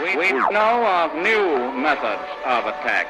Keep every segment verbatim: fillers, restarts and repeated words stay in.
We know of new methods of attack.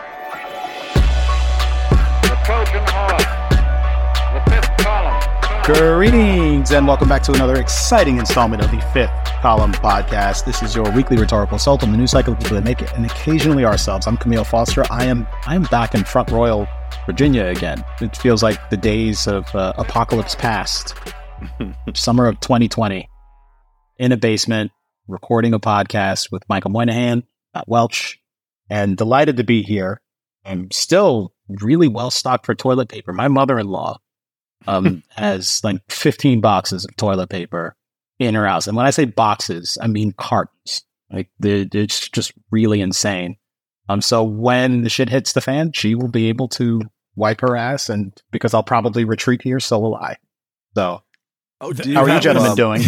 The Trojan horse, the fifth column. Greetings and welcome back to another exciting installment of the Fifth Column Podcast. This is your weekly rhetorical assault on the news cycle of people that make it, and occasionally ourselves. I'm Camille Foster. I am I am back in Front Royal, Virginia again. It feels like the days of uh, apocalypse past. Summer of twenty twenty. In a basement, recording a podcast with Michael Moynihan, Matt Welch, and delighted to be here. I'm still really well stocked for toilet paper. My mother-in-law um, has like fifteen boxes of toilet paper in her house. And when I say boxes, I mean cartons. Like it's just really insane. Um, so when the shit hits the fan, she will be able to wipe her ass, and because I'll probably retreat here, so will I. So, oh, how are you gentlemen um, doing?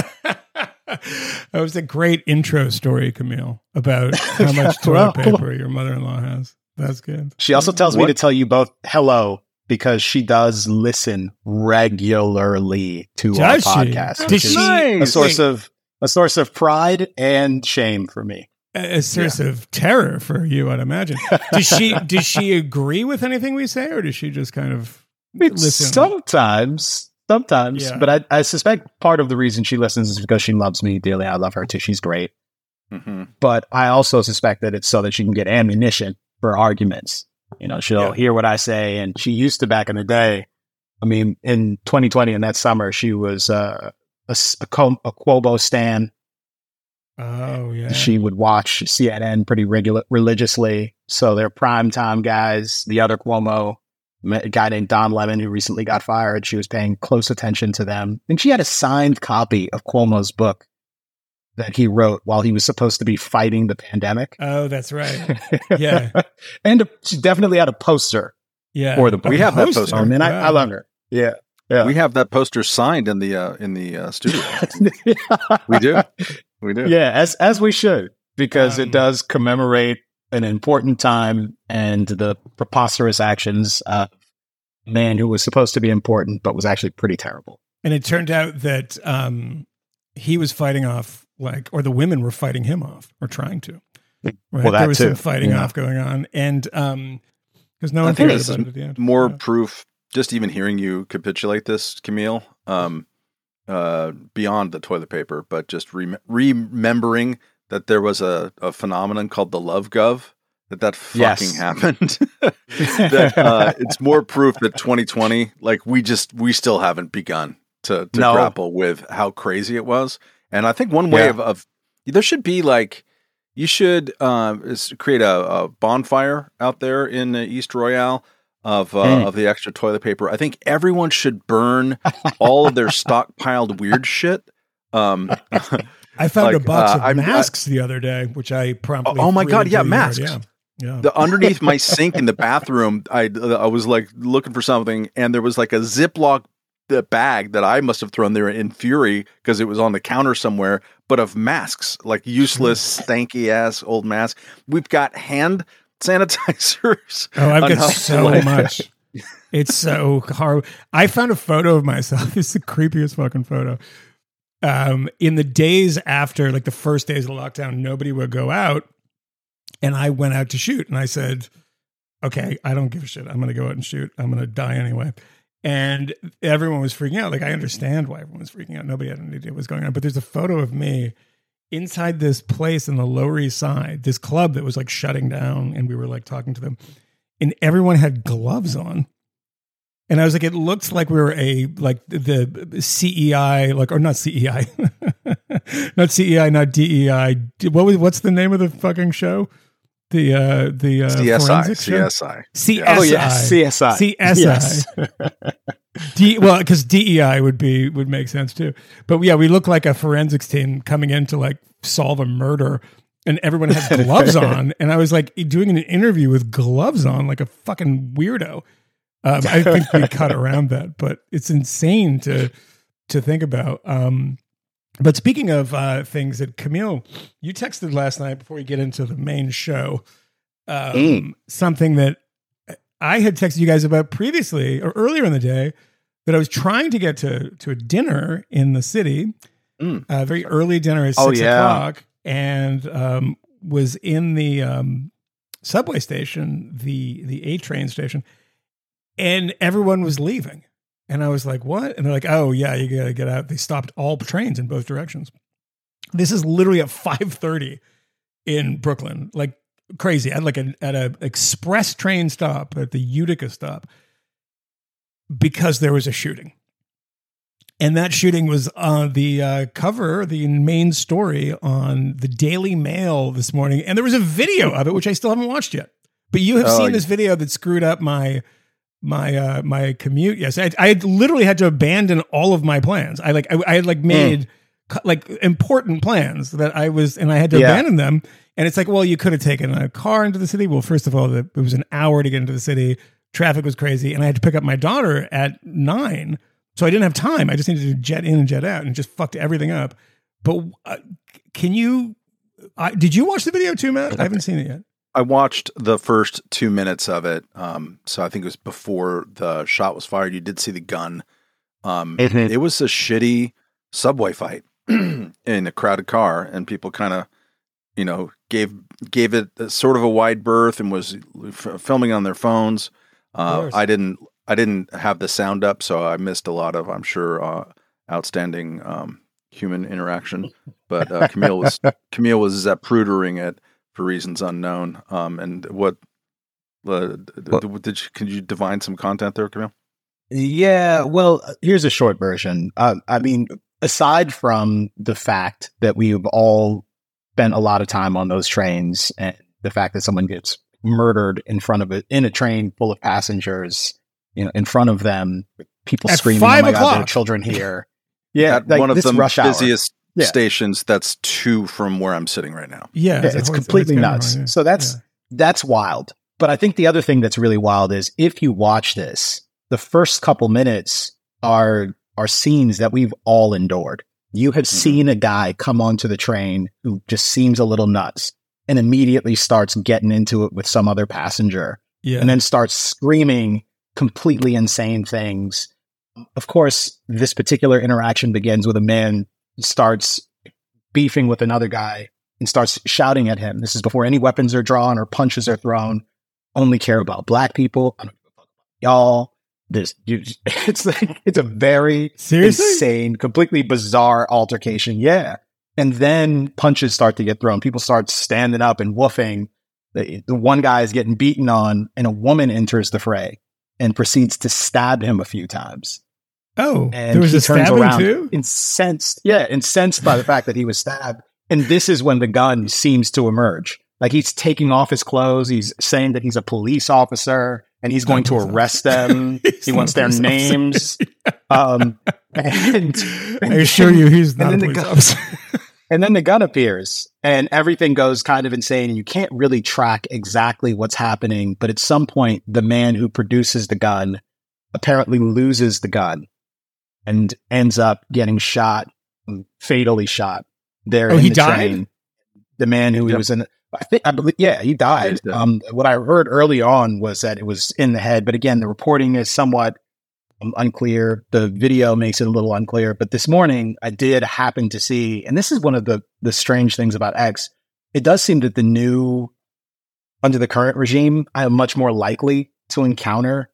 That was a great intro story, Camille, about how much toilet well, paper your mother-in-law has. That's good. She also tells what? me to tell you both hello because she does listen regularly to Does our she? podcast. Does which she? is a Nice. source of a source of pride and shame for me. A source of terror for you, I'd imagine. Does she does she agree with anything we say, or does she just kind of listen? Sometimes, sometimes, Yeah. but I, I suspect part of the reason she listens is because she loves me dearly. I love her too. She's great. Mm-hmm. But I also suspect that it's so that she can get ammunition for arguments. You know, she'll Yeah. hear what I say, and she used to back in the day. I mean, in twenty twenty, in that summer, she was uh, a, s- a, Co- a Cuomo stan. Oh yeah. She would watch C N N pretty regular, religiously. So they're primetime guys. The other Cuomo, a guy named Don Lemon, who recently got fired, she was paying close attention to them. And she had a signed copy of Cuomo's book that he wrote while he was supposed to be fighting the pandemic. Oh, that's right. Yeah. And a, she definitely had a poster Yeah. for the book. We have that poster. I mean, I, I Wow. love her. Yeah. Yeah. We have that poster signed in the uh, in the uh, studio. We do. We do. Yeah, as as we should, because Um, it does commemorate an important time and the preposterous actions of a man who was supposed to be important but was actually pretty terrible. And it turned out that um, he was fighting off, like, or the women were fighting him off, or trying to. Right? Well, that there was too. some fighting Yeah. off going on, and um, because no I one think cared this about is it at the end. more Yeah. proof. Just even hearing you capitulate this, Camille, um, uh, beyond the toilet paper, but just rem- remembering that there was a, a phenomenon called the Love Gov, that that fucking Yes. happened. that uh, it's more proof that twenty twenty, like we just we still haven't begun to to No. grapple with how crazy it was. And I think one way Yeah. of, of there should be like you should uh, is create a, a bonfire out there in uh, East Royale of uh, Mm. of the extra toilet paper. I think everyone should burn all of their stockpiled weird shit. Um, I found like, a box uh, of I'm- I- masks the other day, which I promptly. Oh, oh my threw God, into yeah, the yard. masks. Yeah, yeah. the underneath my sink in the bathroom, I I was like looking for something, and there was like a Ziploc the bag that I must have thrown there in fury because it was on the counter somewhere, but of masks, like useless, stanky ass old masks. We've got hand sanitizers. Oh, I've got enough to, so like- much. It's so hard. I found a photo of myself. It's the creepiest fucking photo. Um, in the days after, like the first days of the lockdown, nobody would go out. And I went out to shoot. And I said, okay, I don't give a shit. I'm going to go out and shoot. I'm going to die anyway. And everyone was freaking out. Like, I understand why everyone was freaking out. Nobody had any idea what was going on. But there's a photo of me inside this place in the Lower East Side, this club that was like shutting down. And we were like talking to them. And everyone had gloves on. And I was like, it looks like we were a, like the C E I, like, or not C E I, not C E I, not D E I. What was, what's the name of the fucking show? The, uh, the, uh, C S I, forensic C show? S I. C S I. Oh, yeah, C S I. C S I. Yes. D, well, because D E I would be, would make sense too. But yeah, we look like a forensics team coming in to like solve a murder. And everyone has gloves on. And I was like doing an interview with gloves on, like a fucking weirdo. Um, I think we cut around that, but it's insane to to think about. Um, but speaking of uh, things that Camille, you texted last night before we get into the main show, um, Mm. something that I had texted you guys about previously or earlier in the day, that I was trying to get to to a dinner in the city, Mm. a very early dinner at Oh, six yeah. o'clock. and um, was in the um, subway station, the the A train station, and everyone was leaving. And I was like, what? And they're like, oh, yeah, you got to get out. They stopped all trains in both directions. This is literally at five thirty in Brooklyn, like crazy. At like a, at a express train stop, at the Utica stop, because there was a shooting. And that shooting was on the uh, cover, the main story on the Daily Mail this morning. And there was a video of it, which I still haven't watched yet. But you have oh, seen yeah. this video that screwed up my my uh, my commute. Yes, I, I literally had to abandon all of my plans. I like I, I had like made mm. like important plans that I was, and I had to yeah. abandon them. And it's like, well, you could have taken a car into the city. Well, first of all, the, it was an hour to get into the city. Traffic was crazy, and I had to pick up my daughter at nine. So I didn't have time. I just needed to jet in and jet out, and just fucked everything up. But uh, can you? Uh, did you watch the video too, Matt? I haven't seen it yet. I watched the first two minutes of it. Um, so I think it was before the shot was fired. You did see the gun. Um, mm-hmm. It was a shitty subway fight in a crowded car, and people kind of, you know, gave gave it a, sort of a wide berth and was f- filming on their phones. Uh, I didn't. I didn't have the sound up, so I missed a lot of, I'm sure, uh, outstanding um, human interaction. But uh, Camille was Camille was zapprudering it for reasons unknown. Um, and what uh, well, did you? Can you divine some content there, Camille? Yeah. Well, here's a short version. Uh, I mean, aside from the fact that we've all spent a lot of time on those trains, and the fact that someone gets murdered in front of it in a train full of passengers. You know, in front of them, people At screaming, five "Oh my o'clock. God, there are children here!" Yeah, at like one of the rush busiest yeah. stations. That's two from where I'm sitting right now. Yeah, yeah it's completely nuts. Yeah. So that's yeah. that's wild. But I think the other thing that's really wild is if you watch this, the first couple minutes are are scenes that we've all endured. You have mm-hmm. seen a guy come onto the train who just seems a little nuts and immediately starts getting into it with some other passenger, yeah. and then starts screaming completely insane things. Of course, this particular interaction begins with a man starts beefing with another guy and starts shouting at him. This is before any weapons are drawn or punches are thrown. Only care about black people. I don't give a fuck about y'all. This, you, it's like, it's a very Seriously? insane, completely bizarre altercation. Yeah. And then punches start to get thrown. People start standing up and woofing. The, the one guy is getting beaten on, and a woman enters the fray and proceeds to stab him a few times. Oh, and there was he a turns stabbing around, too? incensed. Yeah, incensed by the fact that he was stabbed. And this is when the gun seems to emerge. Like he's taking off his clothes. He's saying that he's a police officer and he's going to arrest them. He wants their names. um, and, and I assure you, he's not a police gun, officer. And then the gun appears and everything goes kind of insane, and you can't really track exactly what's happening. But at some point, the man who produces the gun apparently loses the gun and ends up getting shot, fatally shot there oh, in he the died? train. The man who Yep. was in, I think, I believe, yeah, he died. Yeah. Um, what I heard early on was that it was in the head. But again, the reporting is somewhat um, unclear. The video makes it a little unclear. But this morning, I did happen to see, and this is one of the, the strange things about X. It does seem that the new, under the current regime, I am much more likely to encounter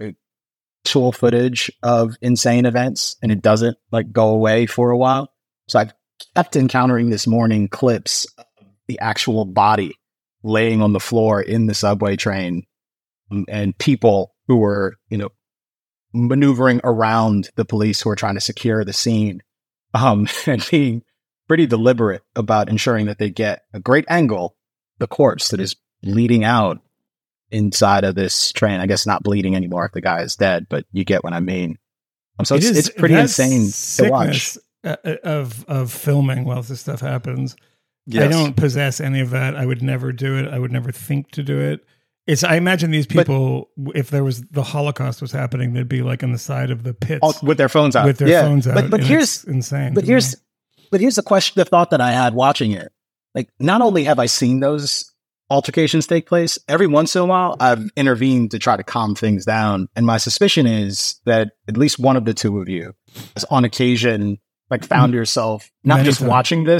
actual footage of insane events, and it doesn't like go away for a while. So I've kept encountering this morning clips of the actual body laying on the floor in the subway train, um, and people who were, you know, maneuvering around the police who are trying to secure the scene, um, and being pretty deliberate about ensuring that they get a great angle, the corpse that is bleeding out inside of this train. I guess not bleeding anymore if the guy is dead, but you get what I mean. Um, so It it's, is- it's pretty that's insane to watch. sickness, uh, Of of filming while this stuff happens. Yes. I don't possess any of that. I would never do it. I would never think to do it. It's. I imagine these people, if there was the Holocaust was happening, they'd be like on the side of the pits All, with their phones out. with their yeah. phones out. But, but and here's it's insane. But to me. here's but here's the question, the thought that I had watching it. Like, not only have I seen those altercations take place, every once in a while I've intervened to try to calm things down. And my suspicion is that at least one of the two of you has on occasion like found yourself not Many just times. watching this,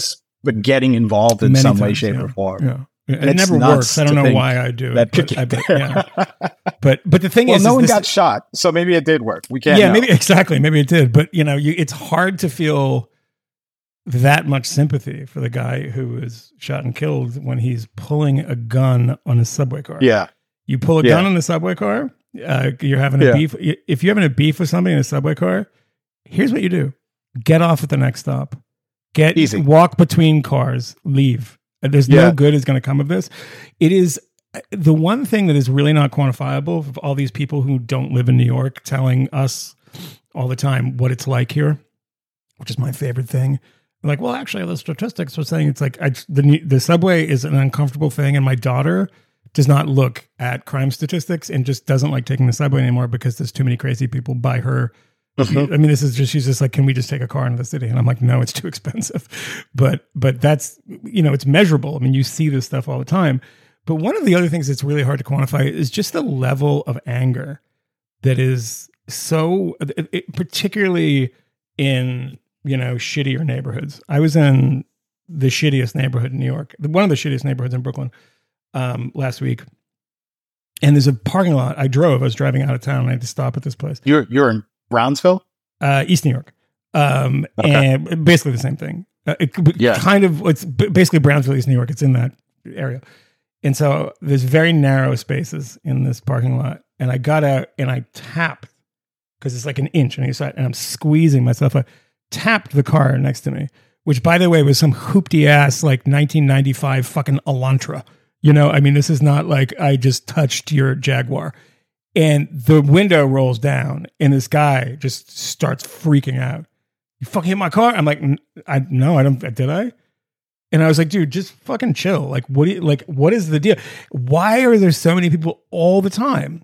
but getting involved in Many some way, times, shape, yeah. or form. Yeah. It And it's never nuts works. I don't to know think why I do that it. could But, I get bet, yeah. but but the thing Well, is, no is one this, got shot, so maybe it did work. We can't. yeah, know. maybe exactly, maybe it did. But you know, you, it's hard to feel that much sympathy for the guy who was shot and killed when he's pulling a gun on a subway car. Yeah, You pull a Yeah. gun on a subway car, uh, you're having a Yeah. beef. If you're having a beef with somebody in a subway car, here's what you do. Get off at the next stop. Get Easy. Walk between cars, leave. There's Yeah. no good is going to come of this. It is the one thing that is really not quantifiable of all these people who don't live in New York telling us all the time what it's like here, which is my favorite thing. Like, well, actually, the statistics were saying it's like I, the the subway is an uncomfortable thing, and my daughter does not look at crime statistics and just doesn't like taking the subway anymore because there's too many crazy people by her. Mhm. I mean, this is just, she's just like, can we just take a car into the city? And I'm like, no, it's too expensive. But, but that's, you know, it's measurable. I mean, you see this stuff all the time. But one of the other things that's really hard to quantify is just the level of anger that is so, it, it, particularly in, you know, shittier neighborhoods. I was in the shittiest neighborhood in New York, one of the shittiest neighborhoods in Brooklyn, um, last week. And there's a parking lot. I drove, I was driving out of town and I had to stop at this place. you're you're in Brownsville. Uh, East New York. Um, Okay. and basically the same thing. Uh, it, Yeah. kind of, it's b- basically Brownsville, East New York. It's in that area. And so there's very narrow spaces in this parking lot. And I got out and I tapped, because it's like an inch on each side, and I'm squeezing myself. I tapped the car next to me, which, by the way, was some hoopty ass like nineteen ninety-five fucking Elantra. You know, I mean, this is not like I just touched your Jaguar. And the window rolls down, and this guy just starts freaking out. You fucking hit my car? I'm like, "N- I no, I don't. Did I? And I was like, dude, just fucking chill. Like, what do you like? What is the deal? Why are there so many people all the time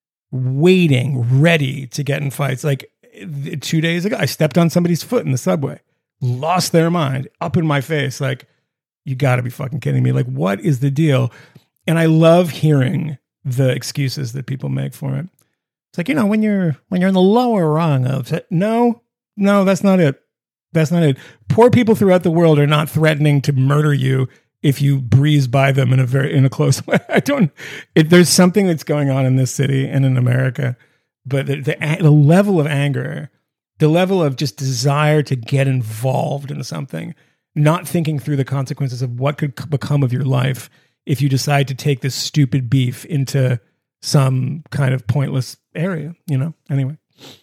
waiting, ready to get in fights? Like th- two days ago, I stepped on somebody's foot in the subway, lost their mind, up in my face. Like, you got to be fucking kidding me. Like, what is the deal? And I love hearing the excuses that people make for it. It's like, you know, when you're when you're in the lower rung of it, no, no, that's not it. That's not it. Poor people throughout the world are not threatening to murder you if you breeze by them in a very in a close way. I don't. It, there's something that's going on in this city and in America, but the, the the level of anger, the level of just desire to get involved in something, not thinking through the consequences of what could c- become of your life if you decide to take this stupid beef into some kind of pointless area, you know? Anyway.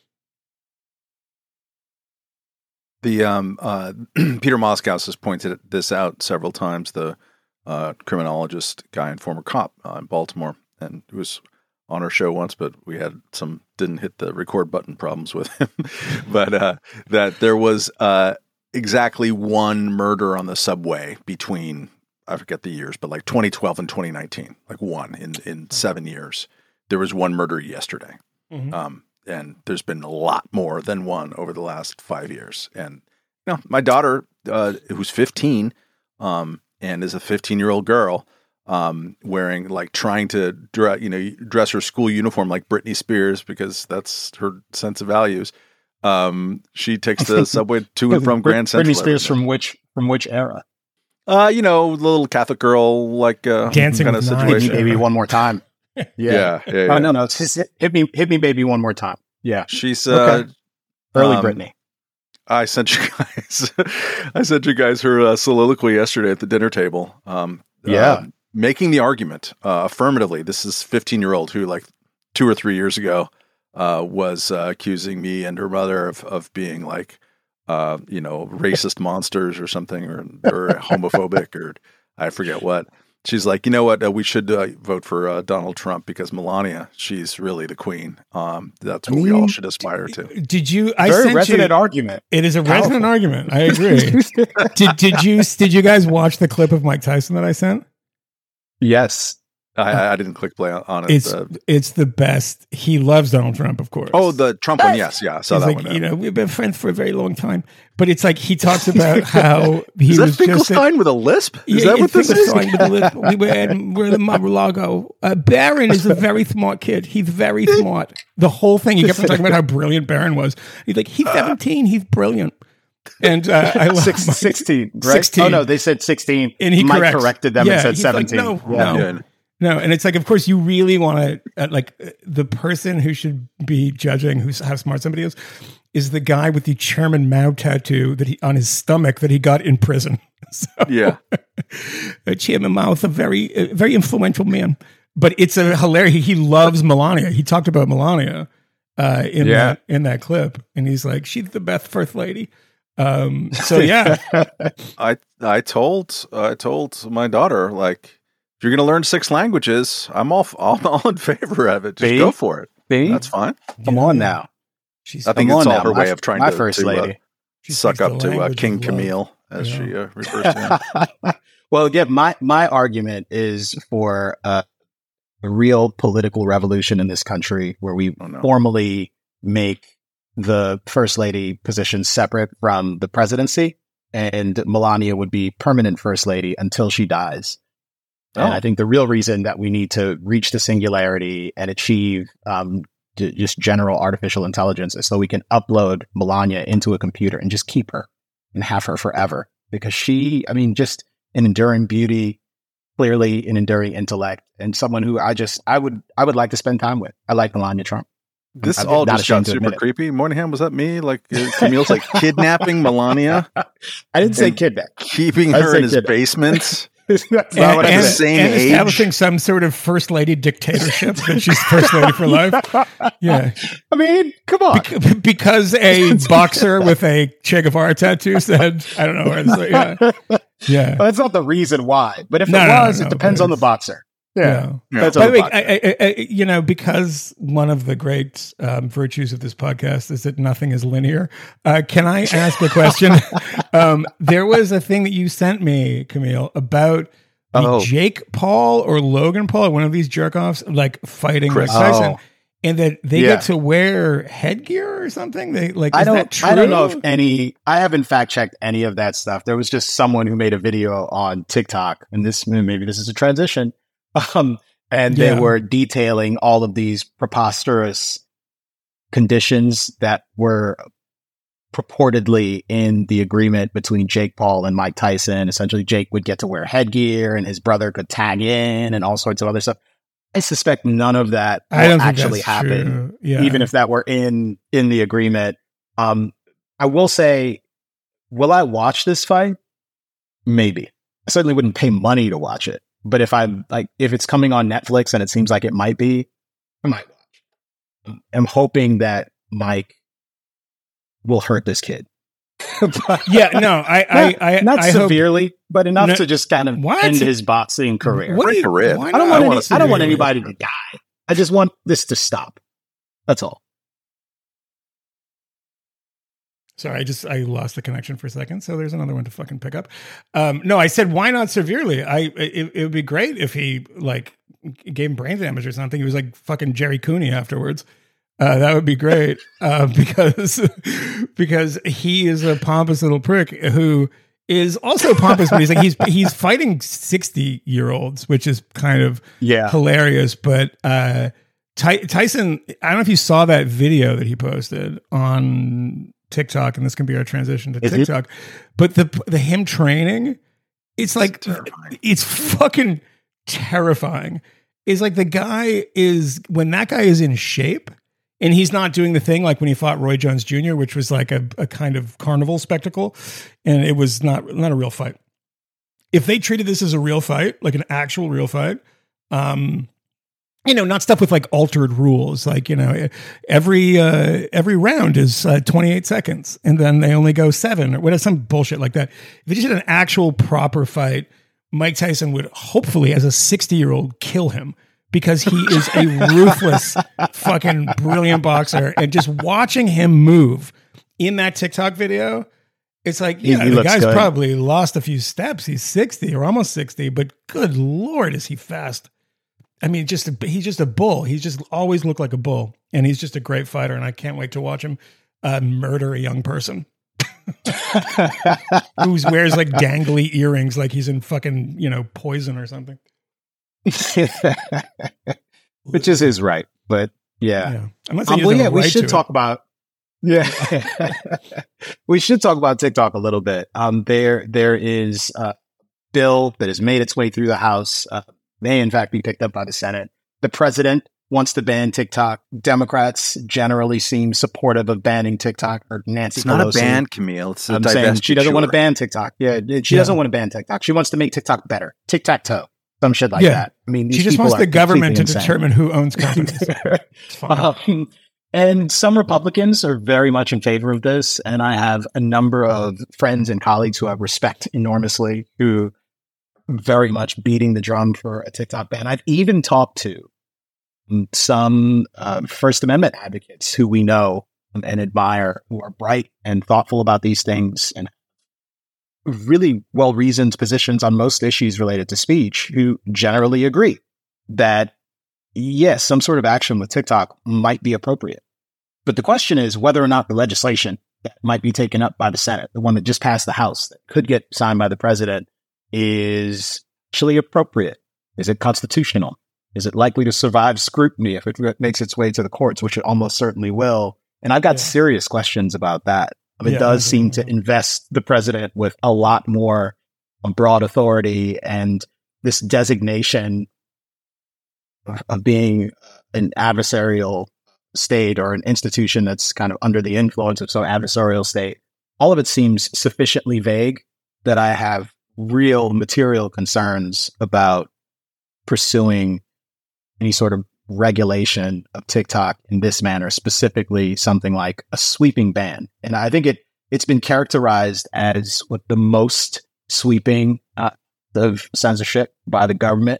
The um, uh, Peter Moskowitz has pointed this out several times. The uh, criminologist guy and former cop uh, in Baltimore, and he was on our show once, but we had some didn't hit the record button problems with him. but uh, that there was uh, exactly one murder on the subway between, I forget the years, but like twenty twelve and twenty nineteen, like one in in seven years. There was one murder yesterday. Mm-hmm. Um, and there's been a lot more than one over the last five years. And you know, my daughter, uh, who's fifteen, um, and is a fifteen year old girl, um, wearing like trying to dress, you know, dress her school uniform like Britney Spears because that's her sense of values. Um, she takes the subway to and from Grand Central. Britney Spears from which from which era? Uh, you know, the little Catholic girl, like uh, Dancing kind of with knives. Hit me, situation. baby, one more time. Yeah. Yeah, yeah, yeah. Oh no, no, it's just hit, hit me, hit me, baby, one more time. Yeah. She's uh, Okay. Early um, Britney. I sent you guys, I sent you guys her uh, soliloquy yesterday at the dinner table. Um, Yeah. uh, making the argument uh, affirmatively. This is fifteen year old who, like two or three years ago, uh, was uh, accusing me and her mother of of being like, uh, you know, racist monsters or something, or or homophobic, or I forget what. She's like, you know what? Uh, we should uh, vote for uh, Donald Trump because Melania, she's really the queen. Um, that's what I we all mean, should aspire to. Did you? I Very sent resonant you, argument. It is a Powerful. resonant argument. I agree. did did you did you guys watch the clip of Mike Tyson that I sent? Yes. I, I didn't click play on, on it. It's uh, it's the best. He loves Donald Trump, of course. oh, the Trump one. Yes. Yeah. I saw He's that like, one. yeah. you know, we've been friends for a very long time. But it's like he talks about how he Is that was just a, Finkelstein with a lisp? Is Yeah, that what this is? Finkelstein with the list. We were at we're the Mar-a-Lago. Uh, Barron is a very smart kid. He's very smart. The whole thing. He kept on talking about how brilliant Barron was. He's like, he's seventeen. He's brilliant. And uh, I love Six, Mike. sixteen, right? sixteen. Oh no, they said sixteen. And he Mike corrects. corrected them Yeah, and said he's like, seventeen. no, Yeah. no. Yeah. No, and it's like, of course, you really want to, uh, like, uh, the person who should be judging who's how smart somebody is, is the guy with the Chairman Mao tattoo that he on his stomach that he got in prison. So, Yeah. uh, Chairman Mao is a very, uh, very influential man. But it's a hilarious. He loves Melania. He talked about Melania uh, in Yeah. that in that clip, and he's like, "She's the best first lady." Um, so yeah, I I told I told my daughter, like, if you're gonna learn six languages, I'm all all, all in favor of it. Just See? go for it. See? That's fine. Come on now. she's I think Come it's on all now. her My- way of trying my to, first to, uh, lady. she suck speaks up the to uh, language King of love. Camille, as Yeah. she uh, refers to him. Well, again, my my argument is for uh, a real political revolution in this country, where we Oh, no. formally make the first lady position separate from the presidency, and Melania would be permanent first lady until she dies. And Oh. I think the real reason that we need to reach the singularity and achieve um, d- just general artificial intelligence is so we can upload Melania into a computer and just keep her and have her forever. Because she, I mean, just an enduring beauty, clearly an enduring intellect, and someone who I just, I would, I would like to spend time with. I like Melania Trump. This I'm all not just got ashamed to super admit it. creepy. Moynihan, was that me? Like uh, Camille's like kidnapping Melania, I didn't say And- kidnap. keeping I'd her say in his kidnap. basement. That's not And, what I and, the said. same and age. establishing some sort of first lady dictatorship that she's first lady for life. Yeah, I mean, come on. Bec- because a boxer with a Che Guevara tattoo said, "I don't know where this." Yeah, yeah. That's not the reason why. But if No, it no, was, no, it depends but on the it's- boxer. Yeah. Yeah. That's By on the the way, boxer. I, I, I, you know, because one of the great um, virtues of this podcast is that nothing is linear. Uh, can I ask a question? um, there was a thing that you sent me, Camille, about the Oh. Jake Paul or Logan Paul, one of these jerk offs, like fighting Chris. Mike Tyson, Oh. and that they Yeah. get to wear headgear or something. They like, is I don't. that true? I don't know if any. I haven't fact checked any of that stuff. There was just someone who made a video on TikTok, and this maybe this is a transition. Um, and Yeah. they were detailing all of these preposterous conditions that were purportedly in the agreement between Jake Paul and Mike Tyson. Essentially, Jake would get to wear headgear, and his brother could tag in, and all sorts of other stuff. I suspect none of that will I don't think actually that's happen, true. Yeah. even if that were in in the agreement. Um, I will say, will I watch this fight? Maybe. I certainly wouldn't pay money to watch it. But if I'm like, if it's coming on Netflix and it seems like it might be, I might watch. I'm hoping that Mike will hurt this kid. But- yeah, no, I, I, I, not I hope. severely, but enough No- to just kind of What? end his boxing career. What do Break you- a rib. why I don't not? want. I any, wanna I don't want see- anybody to die. I just want this to stop. That's all. Sorry, I just I lost the connection for a second. So there's another one to fucking pick up. Um, no, I said why not severely? I it, it would be great if he like gave him brain damage or something. He was like fucking Jerry Cooney afterwards. Uh, that would be great uh, because because he is a pompous little prick who is also pompous, but he's like he's he's fighting sixty year olds, which is kind of Yeah. hilarious. But uh, Ty- Tyson, I don't know if you saw that video that he posted on TikTok, and this can be our transition to Is it? TikTok. But the the him training, it's like terrifying. it's fucking terrifying. It's like the guy is when that guy is in shape. And he's not doing the thing like when he fought Roy Jones Junior, which was like a, a kind of carnival spectacle, and it was not not a real fight. If they treated this as a real fight, like an actual real fight, um, you know, not stuff with like altered rules, like you know, every uh, every round is uh, twenty-eight seconds, and then they only go seven or whatever, some bullshit like that. If they just had an actual proper fight, Mike Tyson would hopefully, as a sixty-year-old, kill him. Because he is a ruthless, fucking brilliant boxer. And just watching him move in that TikTok video, it's like, He- yeah, he the looks guy's good. probably lost a few steps. He's sixty or almost sixty, but good Lord, is he fast. I mean, just a, he's just a bull. He's just always looked like a bull. And he's just a great fighter. And I can't wait to watch him uh, murder a young person. Who wears like dangly earrings like he's in fucking, you know, Poison or something. Which is his right, but yeah. Yeah. I'm not Um, saying he well, doesn't yeah, have a we right should to talk it. about Yeah. We should talk about TikTok a little bit. Um, there, there is a bill that has made its way through the House, uh, may in fact be picked up by the Senate. The president wants to ban TikTok. Democrats generally seem supportive of banning TikTok, or Nancy It's Pelosi. not a ban, Camille. It's a I'm saying she doesn't want to divestiture. ban TikTok. Yeah, she Yeah. doesn't want to ban TikTok. She wants to make TikTok better. Tic-tac-toe. Some shit like Yeah. that. I mean, these She just people wants are the government to completely insane. determine who owns companies. It's fine. Um, and some Republicans are very much in favor of this. And I have a number of friends and colleagues who I respect enormously who are very much beating the drum for a TikTok ban. I've even talked to some uh, First Amendment advocates who we know and admire, who are bright and thoughtful about these things and really well-reasoned positions on most issues related to speech, who generally agree that, yes, some sort of action with TikTok might be appropriate. But the question is whether or not the legislation that might be taken up by the Senate, the one that just passed the House, that could get signed by the president, is actually appropriate. Is it constitutional? Is it likely to survive scrutiny if it makes its way to the courts, which it almost certainly will? And I've got Yeah. serious questions about that. It Yeah, does I seem agree. to invest the president with a lot more broad authority, and this designation of, of being an adversarial state or an institution that's kind of under the influence of some adversarial state. All of it seems sufficiently vague that I have real material concerns about pursuing any sort of regulation of TikTok in this manner, specifically something like a sweeping ban. And I think it, it's been characterized as what the most sweeping uh, of censorship by the government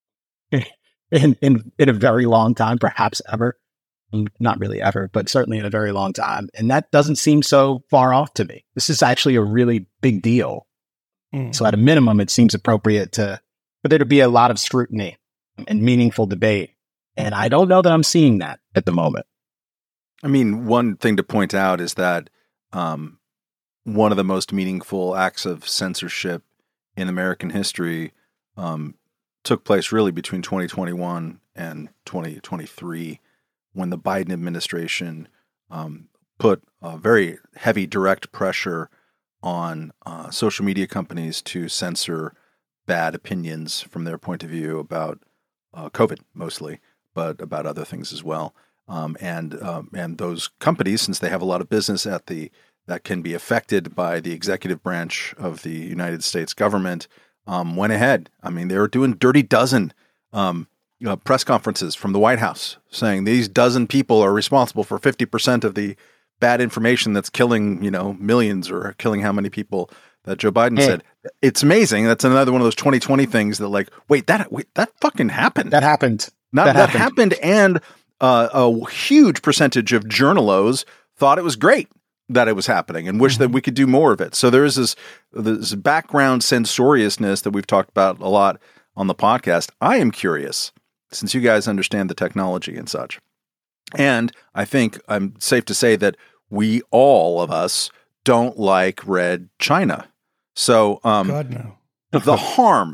in, in, in a very long time, perhaps ever. Not really ever, but certainly in a very long time. And that doesn't seem so far off to me. This is actually a really big deal. Mm. So at a minimum, it seems appropriate to, for there to be a lot of scrutiny and meaningful debate. And I don't know that I'm seeing that at the moment. I mean, one thing to point out is that um, one of the most meaningful acts of censorship in American history um, took place really between twenty twenty-one and twenty twenty-three, when the Biden administration um, put a very heavy direct pressure on uh, social media companies to censor bad opinions from their point of view about uh, COVID mostly, but about other things as well. Um, and um, and those companies, since they have a lot of business at the that can be affected by the executive branch of the United States government, um, went ahead. I mean, they were doing dirty dozen um, you know, press conferences from the White House saying these dozen people are responsible for fifty percent of the bad information that's killing, you know, millions or killing how many people that Joe Biden Hey. said. It's amazing. That's another one of those twenty twenty things that like, wait, that wait, that fucking happened. That happened. Not, that that, happened. happened. And uh, a huge percentage of journalos thought it was great that it was happening and wish that we could do more of it. So there is this, this background censoriousness that we've talked about a lot on the podcast. I am curious, since you guys understand the technology and such. And I think I'm safe to say that we, all of us, don't like Red China. So um, God, no. the harm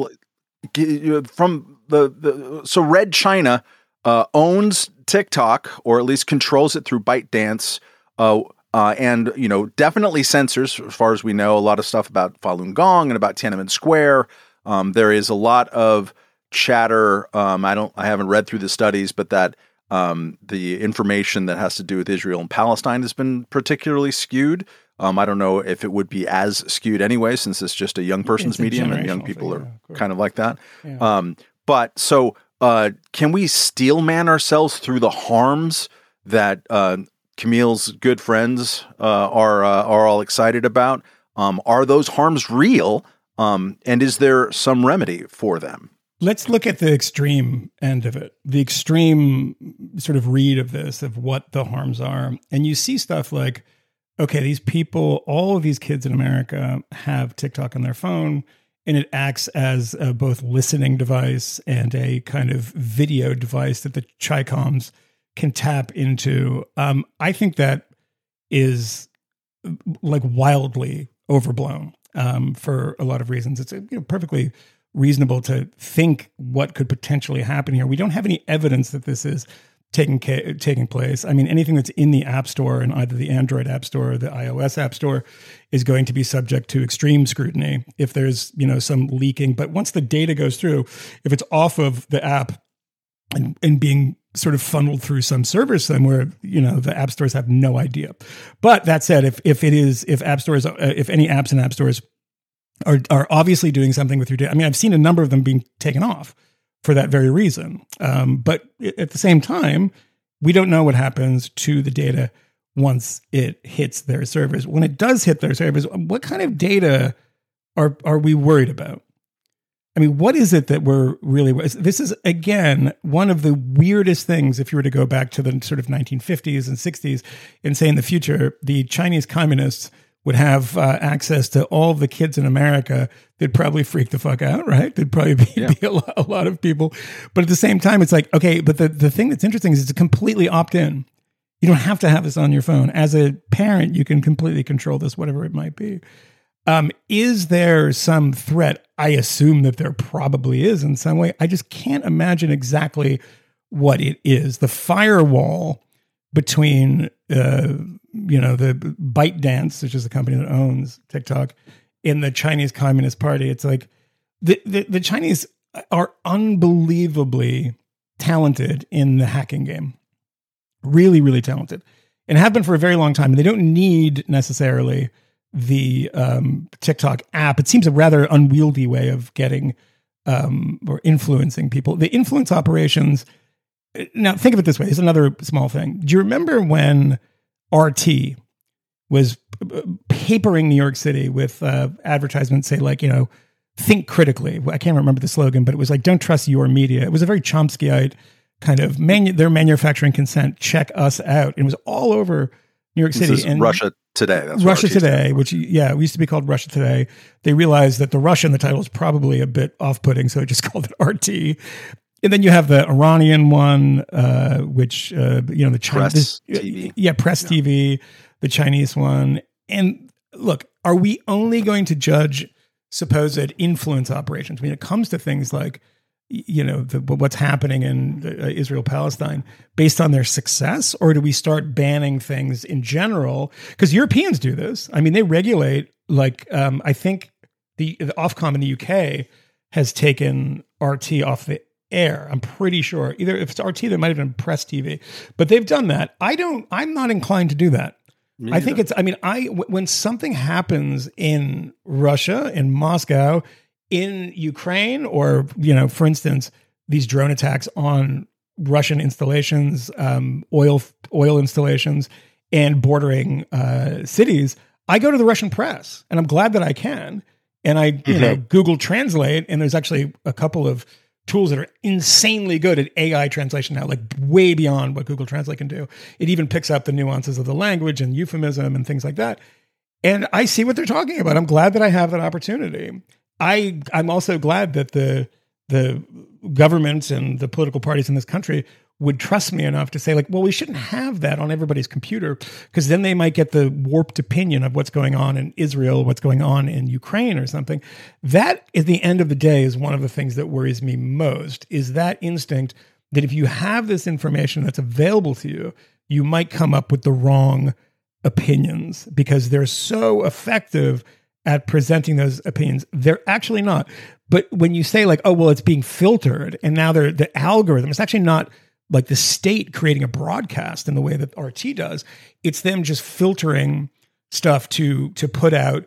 from the, the so Red China uh, owns TikTok, or at least controls it through ByteDance, uh, uh, and you know definitely censors, as far as we know, a lot of stuff about Falun Gong and about Tiananmen Square. Um, there is a lot of chatter. Um, I don't, I haven't read through the studies, but that um, the information that has to do with Israel and Palestine has been particularly skewed. Um, I don't know if it would be as skewed anyway, since it's just a young person's It's a medium and young generational people thing, are yeah, of course. kind of like that. Yeah. Um, but so uh, can we steelman ourselves through the harms that uh, Camille's good friends uh, are uh, are all excited about? Um, are those harms real? Um, and is there some remedy for them? Let's look at the extreme end of it, the extreme sort of read of this, of what the harms are. And you see stuff like, okay, these people, all of these kids in America have TikTok on their phone, and it acts as a both listening device and a kind of video device that the Chi-Coms can tap into. Um, I think that is like wildly overblown um, for a lot of reasons. It's you know, perfectly reasonable to think what could potentially happen here. We don't have any evidence that this is taking ca- taking place. I mean, anything that's in the App Store, in either the Android App Store or the iOS App Store, is going to be subject to extreme scrutiny if there's, you know, some leaking. But once the data goes through, if it's off of the app and, and being sort of funneled through some server somewhere, you know, the app stores have no idea. But that said, if if it is, if app stores, uh, if any apps in app stores are are obviously doing something with your data, I mean, I've seen a number of them being taken off for that very reason. Um, but at the same time, we don't know what happens to the data once it hits their servers. When it does hit their servers, what kind of data are are we worried about? I mean, what is it that we're really, this is, again, one of the weirdest things if you were to go back to the sort of nineteen fifties and sixties and say in the future, the Chinese communists would have uh, access to all of the kids in America. They'd probably freak the fuck out, right? There'd probably be, yeah. be a, lot, a lot of people. But at the same time, it's like, okay, but the, the thing that's interesting is it's completely opt-in. You don't have to have this on your phone. As a parent, you can completely control this, whatever it might be. Um, is there some threat? I assume that there probably is in some way. I just can't imagine exactly what it is. The firewall between, uh, you know, the ByteDance, which is the company that owns TikTok, and the Chinese Communist Party. It's like the, the, the Chinese are unbelievably talented in the hacking game. Really, really talented, and have been for a very long time. And they don't need necessarily the um, TikTok app. It seems a rather unwieldy way of getting um, or influencing people. The influence operations. Now, think of it this way. Here's another small thing. Do you remember when R T was papering New York City with uh, advertisements, say like, you know, think critically? I can't remember the slogan, but it was like, don't trust your media. It was a very Chomskyite kind of, manu- their manufacturing consent, check us out. It was all over New York City. This is and Russia Today. That's Russia Today, which, yeah, it used to be called Russia Today. They realized that the Russia in the title is probably a bit off-putting, so it just called it R T. And then you have the Iranian one, uh, which, uh, you know, the Chinese, yeah, Press yeah. T V, the Chinese one. And look, are we only going to judge supposed influence operations when it comes to things like, you know, the, what's happening in uh, Israel-Palestine based on their success? Or do we start banning things in general? Because Europeans do this. I mean, they regulate, like, um, I think the, the Ofcom in the U K has taken R T off the air. I'm pretty sure. Either if it's R T, there might have been Press T V. But they've done that. I don't, I'm not inclined to do that. Me I think either. it's, I mean, I, w- when something happens in Russia, in Moscow, in Ukraine, or, you know, for instance, these drone attacks on Russian installations, um, oil oil installations, and bordering uh, cities, I go to the Russian press, and I'm glad that I can. And I, you mm-hmm. know, Google Translate, and there's actually a couple of tools that are insanely good at A I translation now, like way beyond what Google Translate can do. It even picks up the nuances of the language and euphemism and things like that. And I see what they're talking about. I'm glad that I have that opportunity. I, I'm also glad that the the governments and the political parties in this country would trust me enough to say, like, well, we shouldn't have that on everybody's computer, because then they might get the warped opinion of what's going on in Israel, what's going on in Ukraine or something. That, at the end of the day, is one of the things that worries me most, is that instinct that if you have this information that's available to you, you might come up with the wrong opinions because they're so effective at presenting those opinions. They're actually not. But when you say, like, oh, well, it's being filtered, and now they're the algorithm, it's actually not like the state creating a broadcast in the way that R T does. It's them just filtering stuff to to put out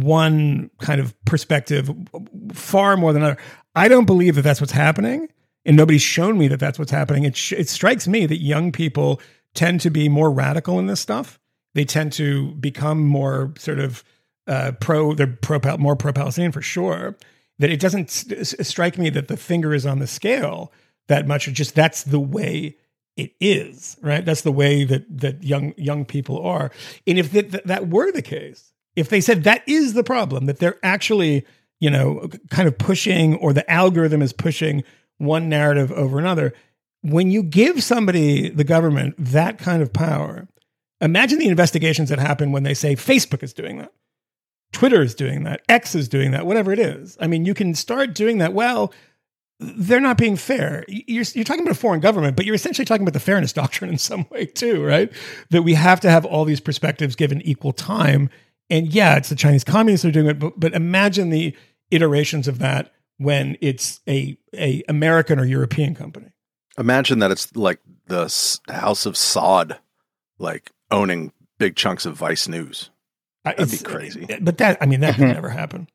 one kind of perspective far more than another. I don't believe that that's what's happening, and nobody's shown me that that's what's happening. It sh- it strikes me that young people tend to be more radical in this stuff. They tend to become more sort of uh, pro, they're pro, more pro-Palestinian for sure. That it doesn't st- strike me that the finger is on the scale that much, or just that's the way it is, right? That's the way that that young young people are. And if that, that were the case, if they said that is the problem, that they're actually, you know, kind of pushing, or the algorithm is pushing one narrative over another, when you give somebody, the government, that kind of power, imagine the investigations that happen when they say Facebook is doing that, Twitter is doing that, X is doing that, whatever it is. I mean, you can start doing that. Well, they're not being fair. You're, you're talking about a foreign government, but you're essentially talking about the fairness doctrine in some way too, right? That we have to have all these perspectives given equal time. And yeah, it's the Chinese communists who are doing it, but, but imagine the iterations of that when it's a, a American or European company. Imagine that it's like the House of Saud, like owning big chunks of Vice News. That'd it's, be crazy. But that, I mean, that could never happen.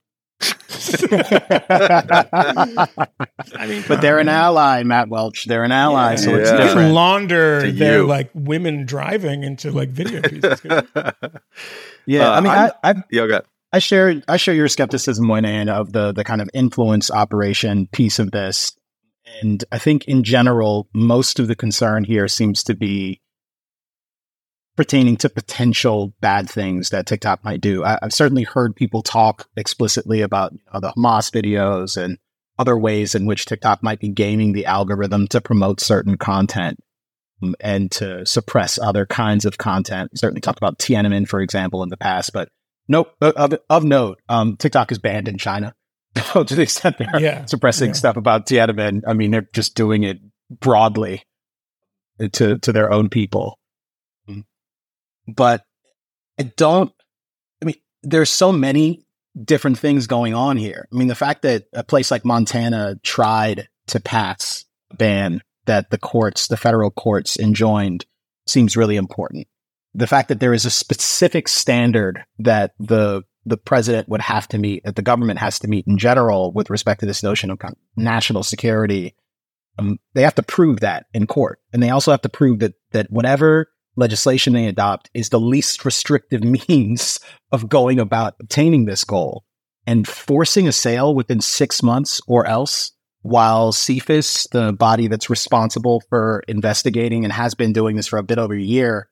I mean, but they're an ally, Matt Welch. They're an ally, yeah, so it's yeah. different. They launder their you. like women driving into like video pieces. yeah, uh, I mean, I'm, I, I, yeah, okay. I share, I share your skepticism, Moynihan, of the the kind of influence operation piece of this, and I think in general, most of the concern here seems to be pertaining to potential bad things that TikTok might do. I, I've certainly heard people talk explicitly about you know, the Hamas videos and other ways in which TikTok might be gaming the algorithm to promote certain content um, and to suppress other kinds of content. We certainly talked about Tiananmen, for example, in the past, but nope, of, of note, um, TikTok is banned in China. To the extent they're yeah, suppressing yeah. stuff about Tiananmen, I mean, they're just doing it broadly to, to their own people. But I don't, I mean, there's so many different things going on here. I mean, the fact that a place like Montana tried to pass a ban that the courts, the federal courts enjoined seems really important. The fact that there is a specific standard that the the president would have to meet, that the government has to meet in general with respect to this notion of kind of national security, um, they have to prove that in court. And they also have to prove that that whatever legislation they adopt is the least restrictive means of going about obtaining this goal. And forcing a sale within six months or else, while C F I S, the body that's responsible for investigating and has been doing this for a bit over a year,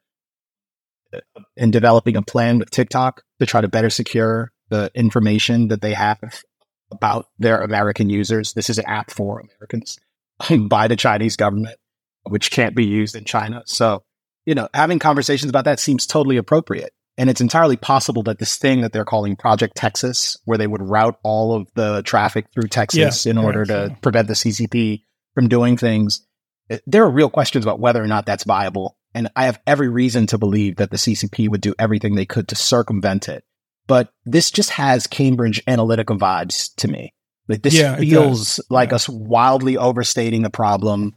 and developing a plan with TikTok to try to better secure the information that they have about their American users. This is an app for Americans by the Chinese government, which can't be used in China. So, you know, having conversations about that seems totally appropriate. And it's entirely possible that this thing that they're calling Project Texas, where they would route all of the traffic through Texas yeah, in order yeah, to yeah. prevent the C C P from doing things, there are real questions about whether or not that's viable. And I have every reason to believe that the C C P would do everything they could to circumvent it. But this just has Cambridge Analytica vibes to me. Like this yeah, feels like yeah. us wildly overstating the problem,